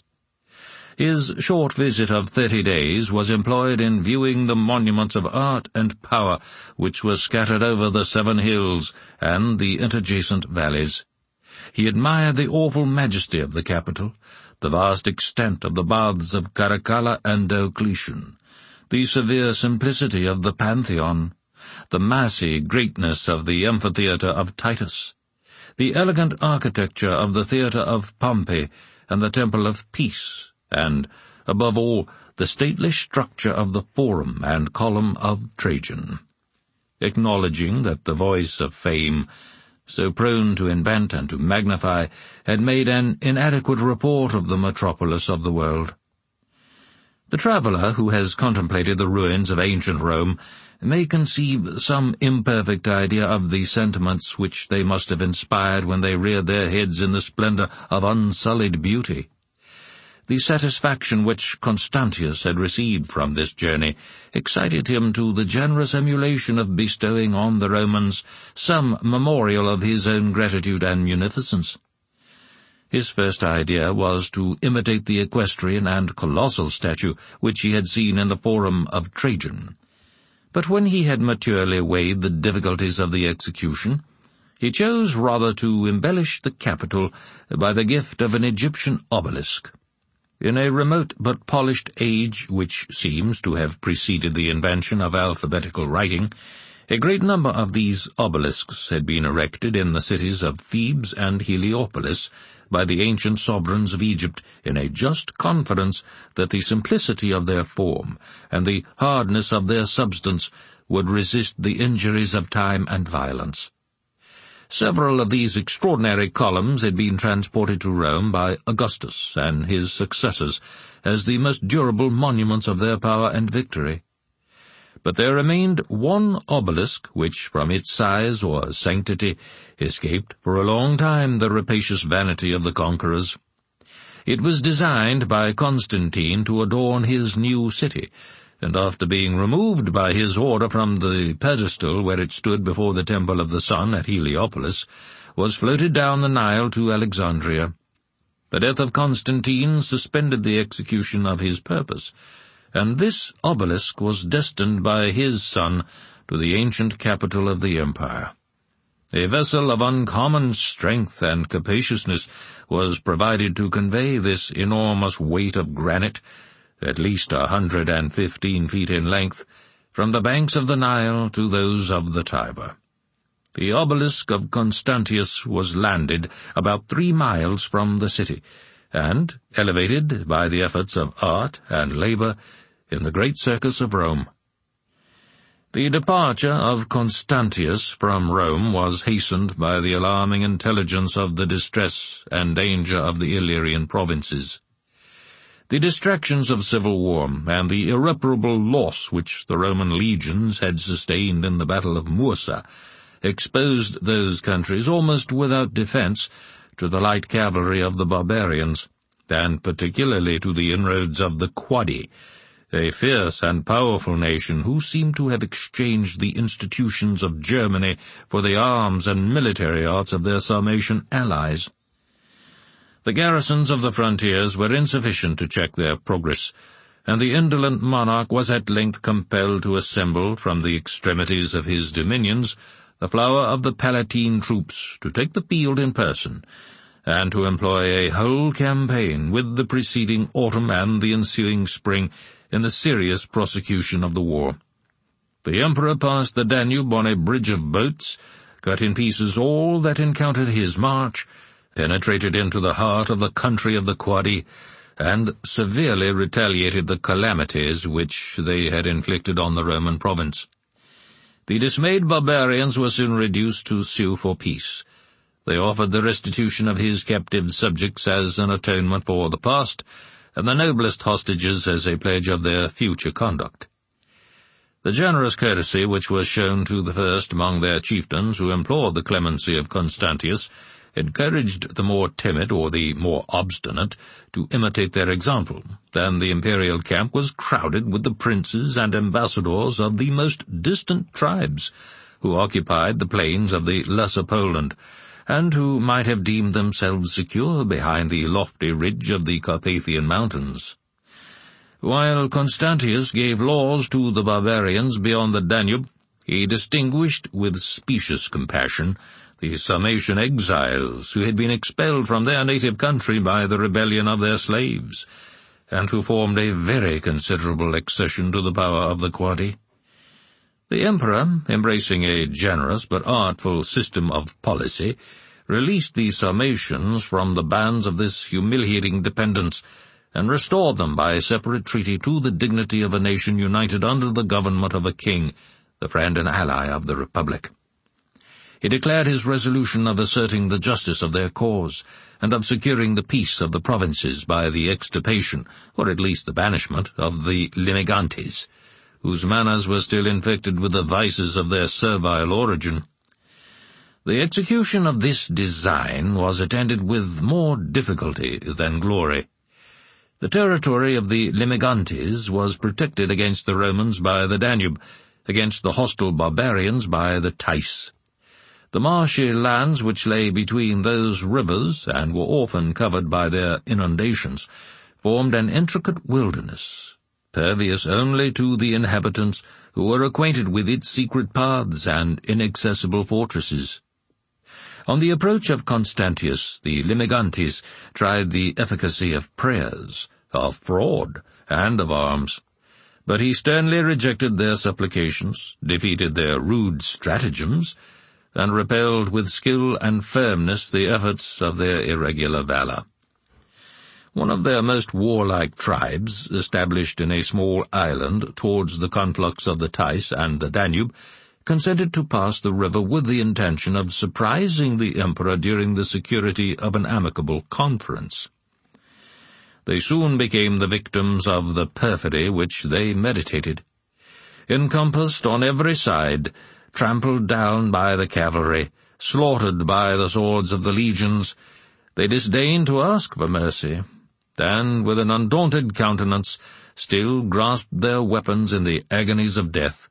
His short visit of thirty days was employed in viewing the monuments of art and power which were scattered over the seven hills and the interjacent valleys. He admired the awful majesty of the capital, the vast extent of the baths of Caracalla and Diocletian, the severe simplicity of the Pantheon, the massy greatness of the amphitheatre of Titus, the elegant architecture of the Theatre of Pompey and the Temple of Peace, and, above all, the stately structure of the Forum and Column of Trajan. Acknowledging that the voice of fame, so prone to invent and to magnify, had made an inadequate report of the metropolis of the world. The traveller who has contemplated the ruins of ancient Rome may conceive some imperfect idea of the sentiments which they must have inspired when they reared their heads in the splendour of unsullied beauty. The satisfaction which Constantius had received from this journey excited him to the generous emulation of bestowing on the Romans some memorial of his own gratitude and munificence. His first idea was to imitate the equestrian and colossal statue which he had seen in the Forum of Trajan. But when he had maturely weighed the difficulties of the execution, he chose rather to embellish the capital by the gift of an Egyptian obelisk. In a remote but polished age which seems to have preceded the invention of alphabetical writing, a great number of these obelisks had been erected in the cities of Thebes and Heliopolis by the ancient sovereigns of Egypt in a just confidence that the simplicity of their form and the hardness of their substance would resist the injuries of time and violence. Several of these extraordinary columns had been transported to Rome by Augustus and his successors as the most durable monuments of their power and victory. But there remained one obelisk which, from its size or sanctity, escaped for a long time the rapacious vanity of the conquerors. It was designed by Constantine to adorn his new city, and after being removed by his order from the pedestal where it stood before the Temple of the Sun at Heliopolis, was floated down the Nile to Alexandria. The death of Constantine suspended the execution of his purpose, and this obelisk was destined by his son to the ancient capital of the empire. A vessel of uncommon strength and capaciousness was provided to convey this enormous weight of granite, at least a hundred and fifteen feet in length, from the banks of the Nile to those of the Tiber. The obelisk of Constantius was landed about three miles from the city, and elevated by the efforts of art and labour in the great circus of Rome. The departure of Constantius from Rome was hastened by the alarming intelligence of the distress and danger of the Illyrian provinces. The distractions of civil war and the irreparable loss which the Roman legions had sustained in the Battle of Mursa exposed those countries almost without defence to the light cavalry of the barbarians, and particularly to the inroads of the Quadi, a fierce and powerful nation who seemed to have exchanged the institutions of Germany for the arms and military arts of their Sarmatian allies. The garrisons of the frontiers were insufficient to check their progress, and the indolent monarch was at length compelled to assemble from the extremities of his dominions the flower of the Palatine troops to take the field in person, and to employ a whole campaign with the preceding autumn and the ensuing spring in the serious prosecution of the war. The emperor passed the Danube on a bridge of boats, cut in pieces all that encountered his march, penetrated into the heart of the country of the Quadi, and severely retaliated the calamities which they had inflicted on the Roman province. The dismayed barbarians were soon reduced to sue for peace. They offered the restitution of his captive subjects as an atonement for the past, and the noblest hostages as a pledge of their future conduct. The generous courtesy which was shown to the first among their chieftains who implored the clemency of Constantius encouraged the more timid or the more obstinate to imitate their example, and the imperial camp was crowded with the princes and ambassadors of the most distant tribes who occupied the plains of the Lesser Poland, and who might have deemed themselves secure behind the lofty ridge of the Carpathian mountains. While Constantius gave laws to the barbarians beyond the Danube, he distinguished with specious compassion the Sarmatian exiles who had been expelled from their native country by the rebellion of their slaves, and who formed a very considerable accession to the power of the Quadi. The emperor, embracing a generous but artful system of policy, released the Sarmatians from the bands of this humiliating dependence, and restored them by separate treaty to the dignity of a nation united under the government of a king, the friend and ally of the Republic. He declared his resolution of asserting the justice of their cause, and of securing the peace of the provinces by the extirpation, or at least the banishment, of the Limigantes, whose manners were still infected with the vices of their servile origin. The execution of this design was attended with more difficulty than glory. The territory of the Limigantes was protected against the Romans by the Danube, against the hostile barbarians by the Theiss. The marshy lands which lay between those rivers, and were often covered by their inundations, formed an intricate wilderness, pervious only to the inhabitants who were acquainted with its secret paths and inaccessible fortresses. On the approach of Constantius, the Limigantes tried the efficacy of prayers, of fraud, and of arms. But he sternly rejected their supplications, defeated their rude stratagems, and repelled with skill and firmness the efforts of their irregular valor. One of their most warlike tribes, established in a small island towards the conflux of the Theiss and the Danube, consented to pass the river with the intention of surprising the emperor during the security of an amicable conference. They soon became the victims of the perfidy which they meditated. Encompassed on every side, trampled down by the cavalry, slaughtered by the swords of the legions, they disdained to ask for mercy, and, with an undaunted countenance, still grasped their weapons in the agonies of death.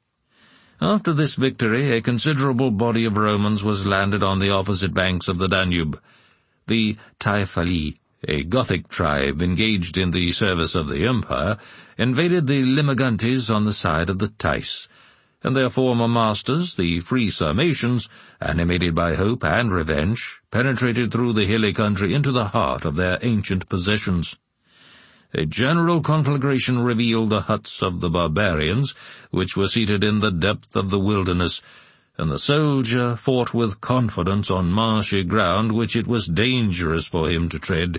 After this victory, a considerable body of Romans was landed on the opposite banks of the Danube. The Taifali, a Gothic tribe engaged in the service of the empire, invaded the Limigantes on the side of the Theiss, and their former masters, the free Sarmatians, animated by hope and revenge, penetrated through the hilly country into the heart of their ancient possessions. A general conflagration revealed the huts of the barbarians, which were seated in the depth of the wilderness, and the soldier fought with confidence on marshy ground which it was dangerous for him to tread.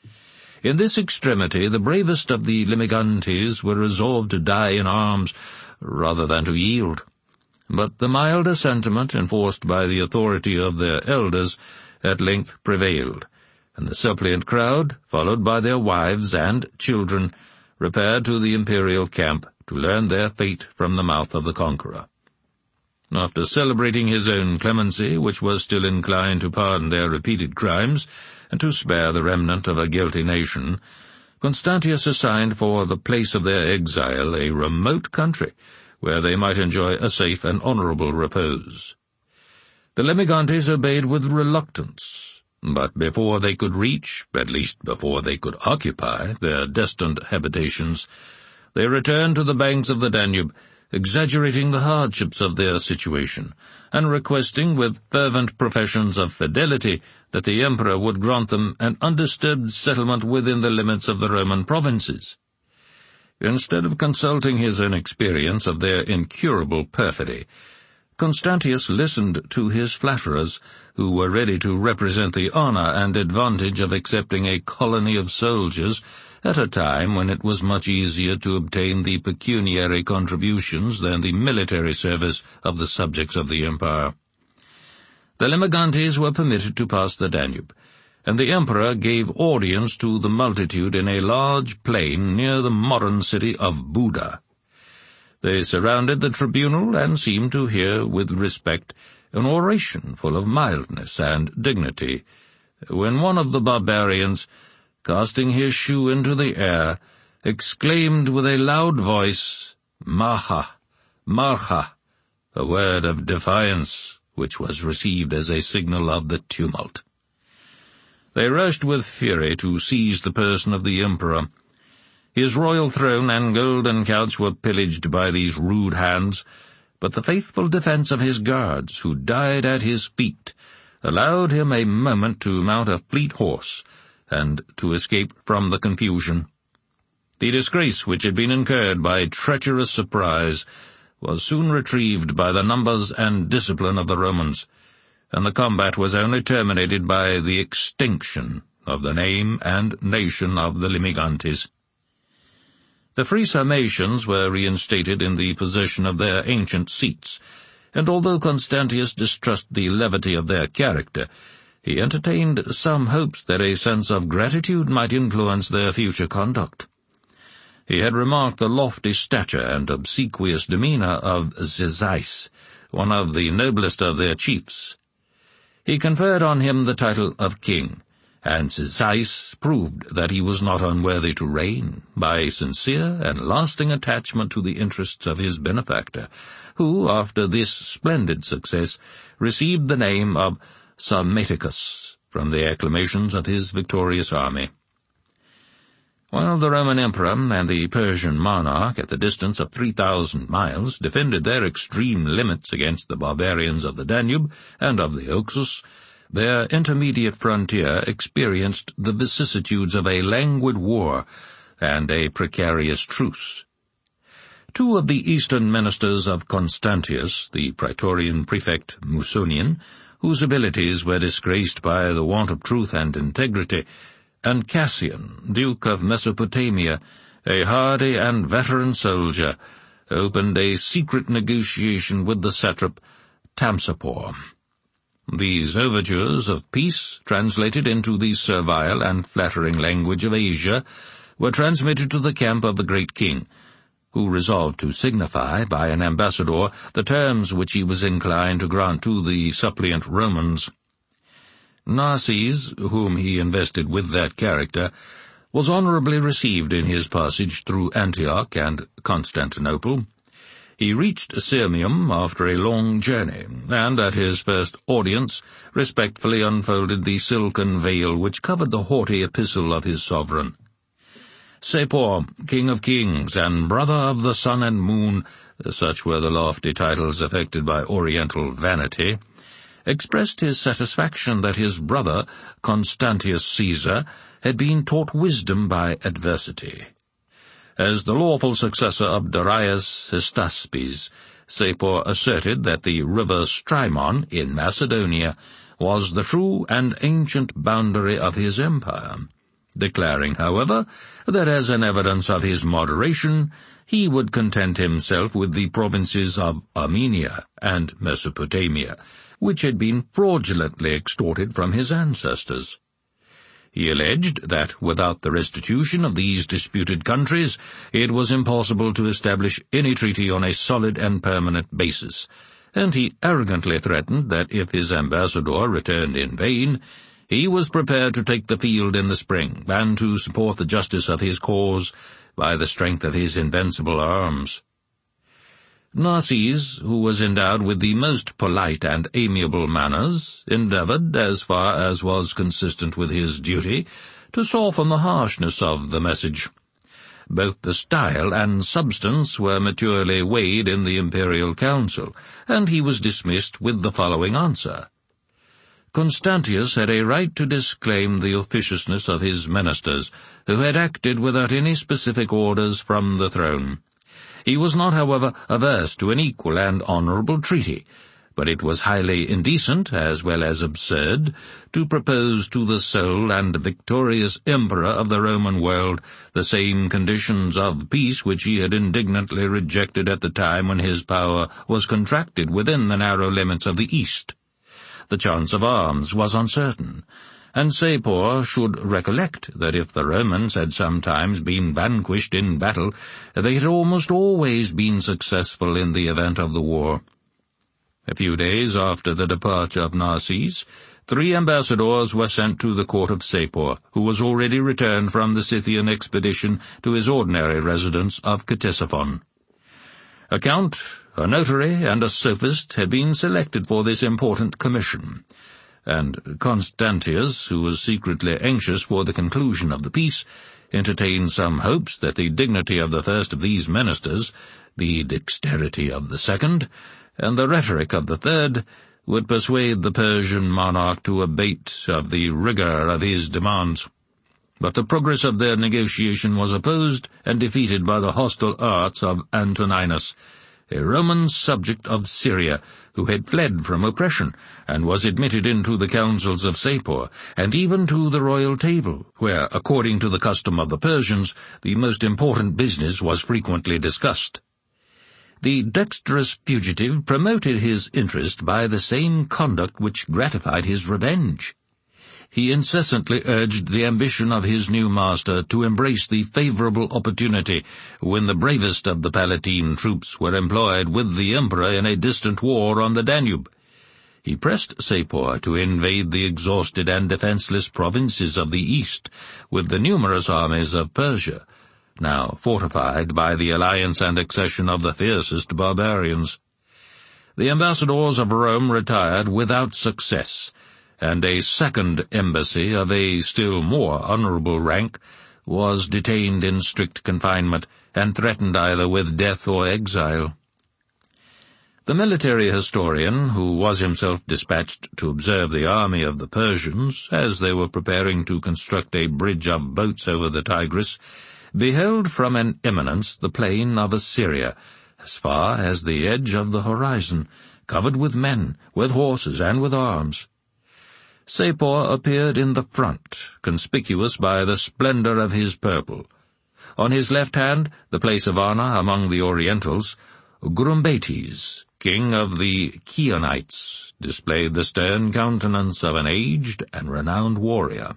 In this extremity the bravest of the Limigantes were resolved to die in arms rather than to yield. But the milder sentiment, enforced by the authority of their elders, at length prevailed, and the suppliant crowd, followed by their wives and children, repaired to the imperial camp to learn their fate from the mouth of the conqueror. After celebrating his own clemency, which was still inclined to pardon their repeated crimes, and to spare the remnant of a guilty nation, Constantius assigned for the place of their exile a remote country, where they might enjoy a safe and honorable repose. The Limigantes obeyed with reluctance, but before they could reach, at least before they could occupy, their destined habitations, they returned to the banks of the Danube, exaggerating the hardships of their situation, and requesting with fervent professions of fidelity that the emperor would grant them an undisturbed settlement within the limits of the Roman provinces. Instead of consulting his own experience of their incurable perfidy, Constantius listened to his flatterers, who were ready to represent the honor and advantage of accepting a colony of soldiers at a time when it was much easier to obtain the pecuniary contributions than the military service of the subjects of the empire. The Limigantes were permitted to pass the Danube, and the emperor gave audience to the multitude in a large plain near the modern city of Buda. They surrounded the tribunal and seemed to hear with respect an oration full of mildness and dignity, when one of the barbarians, casting his shoe into the air, exclaimed with a loud voice, "Maha, Marha," a word of defiance, which was received as a signal of the tumult. They rushed with fury to seize the person of the emperor. His royal throne and golden couch were pillaged by these rude hands, but the faithful defense of his guards, who died at his feet, allowed him a moment to mount a fleet horse, and to escape from the confusion. The disgrace which had been incurred by treacherous surprise was soon retrieved by the numbers and discipline of the Romans, and the combat was only terminated by the extinction of the name and nation of the Limigantes. The free Sarmatians were reinstated in the possession of their ancient seats, and although Constantius distrusted the levity of their character, he entertained some hopes that a sense of gratitude might influence their future conduct. He had remarked the lofty stature and obsequious demeanour of Zizais, one of the noblest of their chiefs. He conferred on him the title of king, and Zizais proved that he was not unworthy to reign by a sincere and lasting attachment to the interests of his benefactor, who, after this splendid success, received the name of Sarmaticus from the acclamations of his victorious army. While the Roman emperor and the Persian monarch, at the distance of three thousand miles, defended their extreme limits against the barbarians of the Danube and of the Oxus, their intermediate frontier experienced the vicissitudes of a languid war and a precarious truce. Two of the eastern ministers of Constantius, the Praetorian prefect Musonian, whose abilities were disgraced by the want of truth and integrity, and Cassian, Duke of Mesopotamia, a hardy and veteran soldier, opened a secret negotiation with the satrap Tamsapor. These overtures of peace, translated into the servile and flattering language of Asia, were transmitted to the camp of the great king, who resolved to signify by an ambassador the terms which he was inclined to grant to the suppliant Romans. Narses, whom he invested with that character, was honourably received in his passage through Antioch and Constantinople. He reached Sirmium after a long journey, and at his first audience respectfully unfolded the silken veil which covered the haughty epistle of his sovereign. Sapor, King of Kings, and Brother of the Sun and Moon, such were the lofty titles affected by Oriental vanity, expressed his satisfaction that his brother, Constantius Caesar, had been taught wisdom by adversity. As the lawful successor of Darius Hystaspes, Sapor asserted that the river Strymon in Macedonia was the true and ancient boundary of his empire, declaring, however, that as an evidence of his moderation, he would content himself with the provinces of Armenia and Mesopotamia, which had been fraudulently extorted from his ancestors. He alleged that without the restitution of these disputed countries, it was impossible to establish any treaty on a solid and permanent basis, and he arrogantly threatened that if his ambassador returned in vain, he was prepared to take the field in the spring, and to support the justice of his cause by the strength of his invincible arms. Narses, who was endowed with the most polite and amiable manners, endeavoured, as far as was consistent with his duty, to soften the harshness of the message. Both the style and substance were maturely weighed in the imperial council, and he was dismissed with the following answer. Constantius had a right to disclaim the officiousness of his ministers, who had acted without any specific orders from the throne. He was not, however, averse to an equal and honourable treaty, but it was highly indecent, as well as absurd, to propose to the sole and victorious emperor of the Roman world the same conditions of peace which he had indignantly rejected at the time when his power was contracted within the narrow limits of the East. The chance of arms was uncertain, and Sapor should recollect that if the Romans had sometimes been vanquished in battle, they had almost always been successful in the event of the war. A few days after the departure of Narses, three ambassadors were sent to the court of Sapor, who was already returned from the Scythian expedition to his ordinary residence of Ctesiphon. A count, a notary, and a sophist had been selected for this important commission, and Constantius, who was secretly anxious for the conclusion of the peace, entertained some hopes that the dignity of the first of these ministers, the dexterity of the second, and the rhetoric of the third, would persuade the Persian monarch to abate of the rigour of his demands. But the progress of their negotiation was opposed and defeated by the hostile arts of Antoninus, a Roman subject of Syria, who had fled from oppression, and was admitted into the councils of Sapor, and even to the royal table, where, according to the custom of the Persians, the most important business was frequently discussed. The dexterous fugitive promoted his interest by the same conduct which gratified his revenge. He incessantly urged the ambition of his new master to embrace the favorable opportunity when the bravest of the Palatine troops were employed with the emperor in a distant war on the Danube. He pressed Sapor to invade the exhausted and defenseless provinces of the east with the numerous armies of Persia, now fortified by the alliance and accession of the fiercest barbarians. The ambassadors of Rome retired without success, and a second embassy of a still more honorable rank was detained in strict confinement and threatened either with death or exile. The military historian, who was himself dispatched to observe the army of the Persians as they were preparing to construct a bridge of boats over the Tigris, beheld from an eminence the plain of Assyria, as far as the edge of the horizon, covered with men, with horses, and with arms. Sapor appeared in the front, conspicuous by the splendor of his purple. On his left hand, the place of honor among the Orientals, Grumbates, king of the Chionites, displayed the stern countenance of an aged and renowned warrior.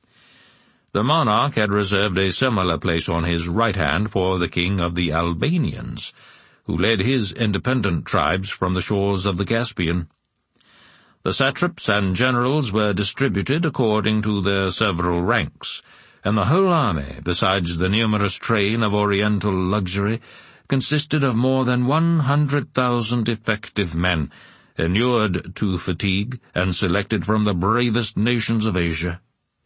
The monarch had reserved a similar place on his right hand for the king of the Albanians, who led his independent tribes from the shores of the Caspian. The satraps and generals were distributed according to their several ranks, and the whole army, besides the numerous train of Oriental luxury, consisted of more than one hundred thousand effective men, inured to fatigue and selected from the bravest nations of Asia.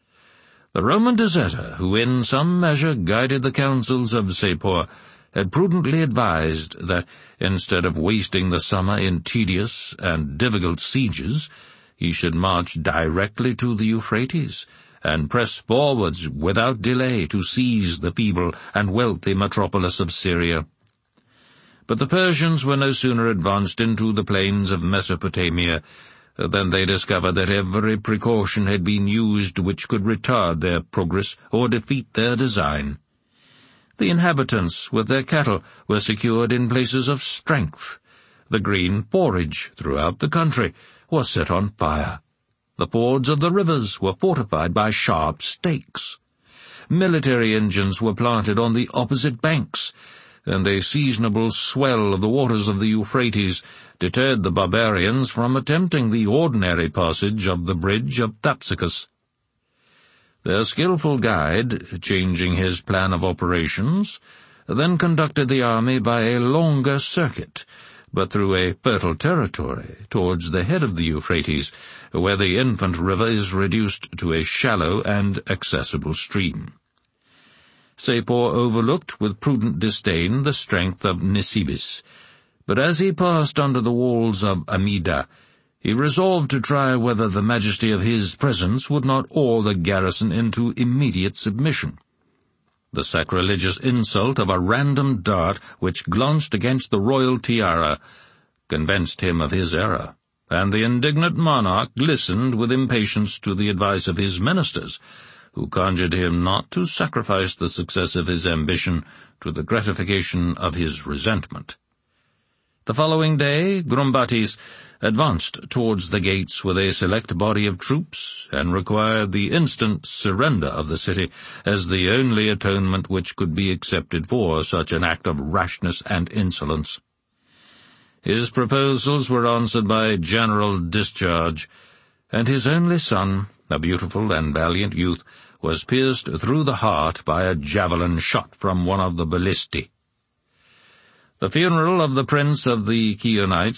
The Roman deserter, who in some measure guided the counsels of Sapor, had prudently advised that, instead of wasting the summer in tedious and difficult sieges, he should march directly to the Euphrates, and press forwards without delay to seize the feeble and wealthy metropolis of Syria. But the Persians were no sooner advanced into the plains of Mesopotamia than they discovered that every precaution had been used which could retard their progress or defeat their design. The inhabitants, with their cattle, were secured in places of strength. The green forage throughout the country was set on fire. The fords of the rivers were fortified by sharp stakes. Military engines were planted on the opposite banks, and a seasonable swell of the waters of the Euphrates deterred the barbarians from attempting the ordinary passage of the bridge of Thapsacus. Their skilful guide, changing his plan of operations, then conducted the army by a longer circuit, but through a fertile territory, towards the head of the Euphrates, where the infant river is reduced to a shallow and accessible stream. Sapor overlooked with prudent disdain the strength of Nisibis, but as he passed under the walls of Amida, he resolved to try whether the majesty of his presence would not awe the garrison into immediate submission. The sacrilegious insult of a random dart which glanced against the royal tiara convinced him of his error, and the indignant monarch listened with impatience to the advice of his ministers, who conjured him not to sacrifice the success of his ambition to the gratification of his resentment. The following day, Grumbates advanced towards the gates with a select body of troops, and required the instant surrender of the city as the only atonement which could be accepted for such an act of rashness and insolence. His proposals were answered by general discharge, and his only son, a beautiful and valiant youth, was pierced through the heart by a javelin shot from one of the ballistae. The funeral of the prince of the Chionites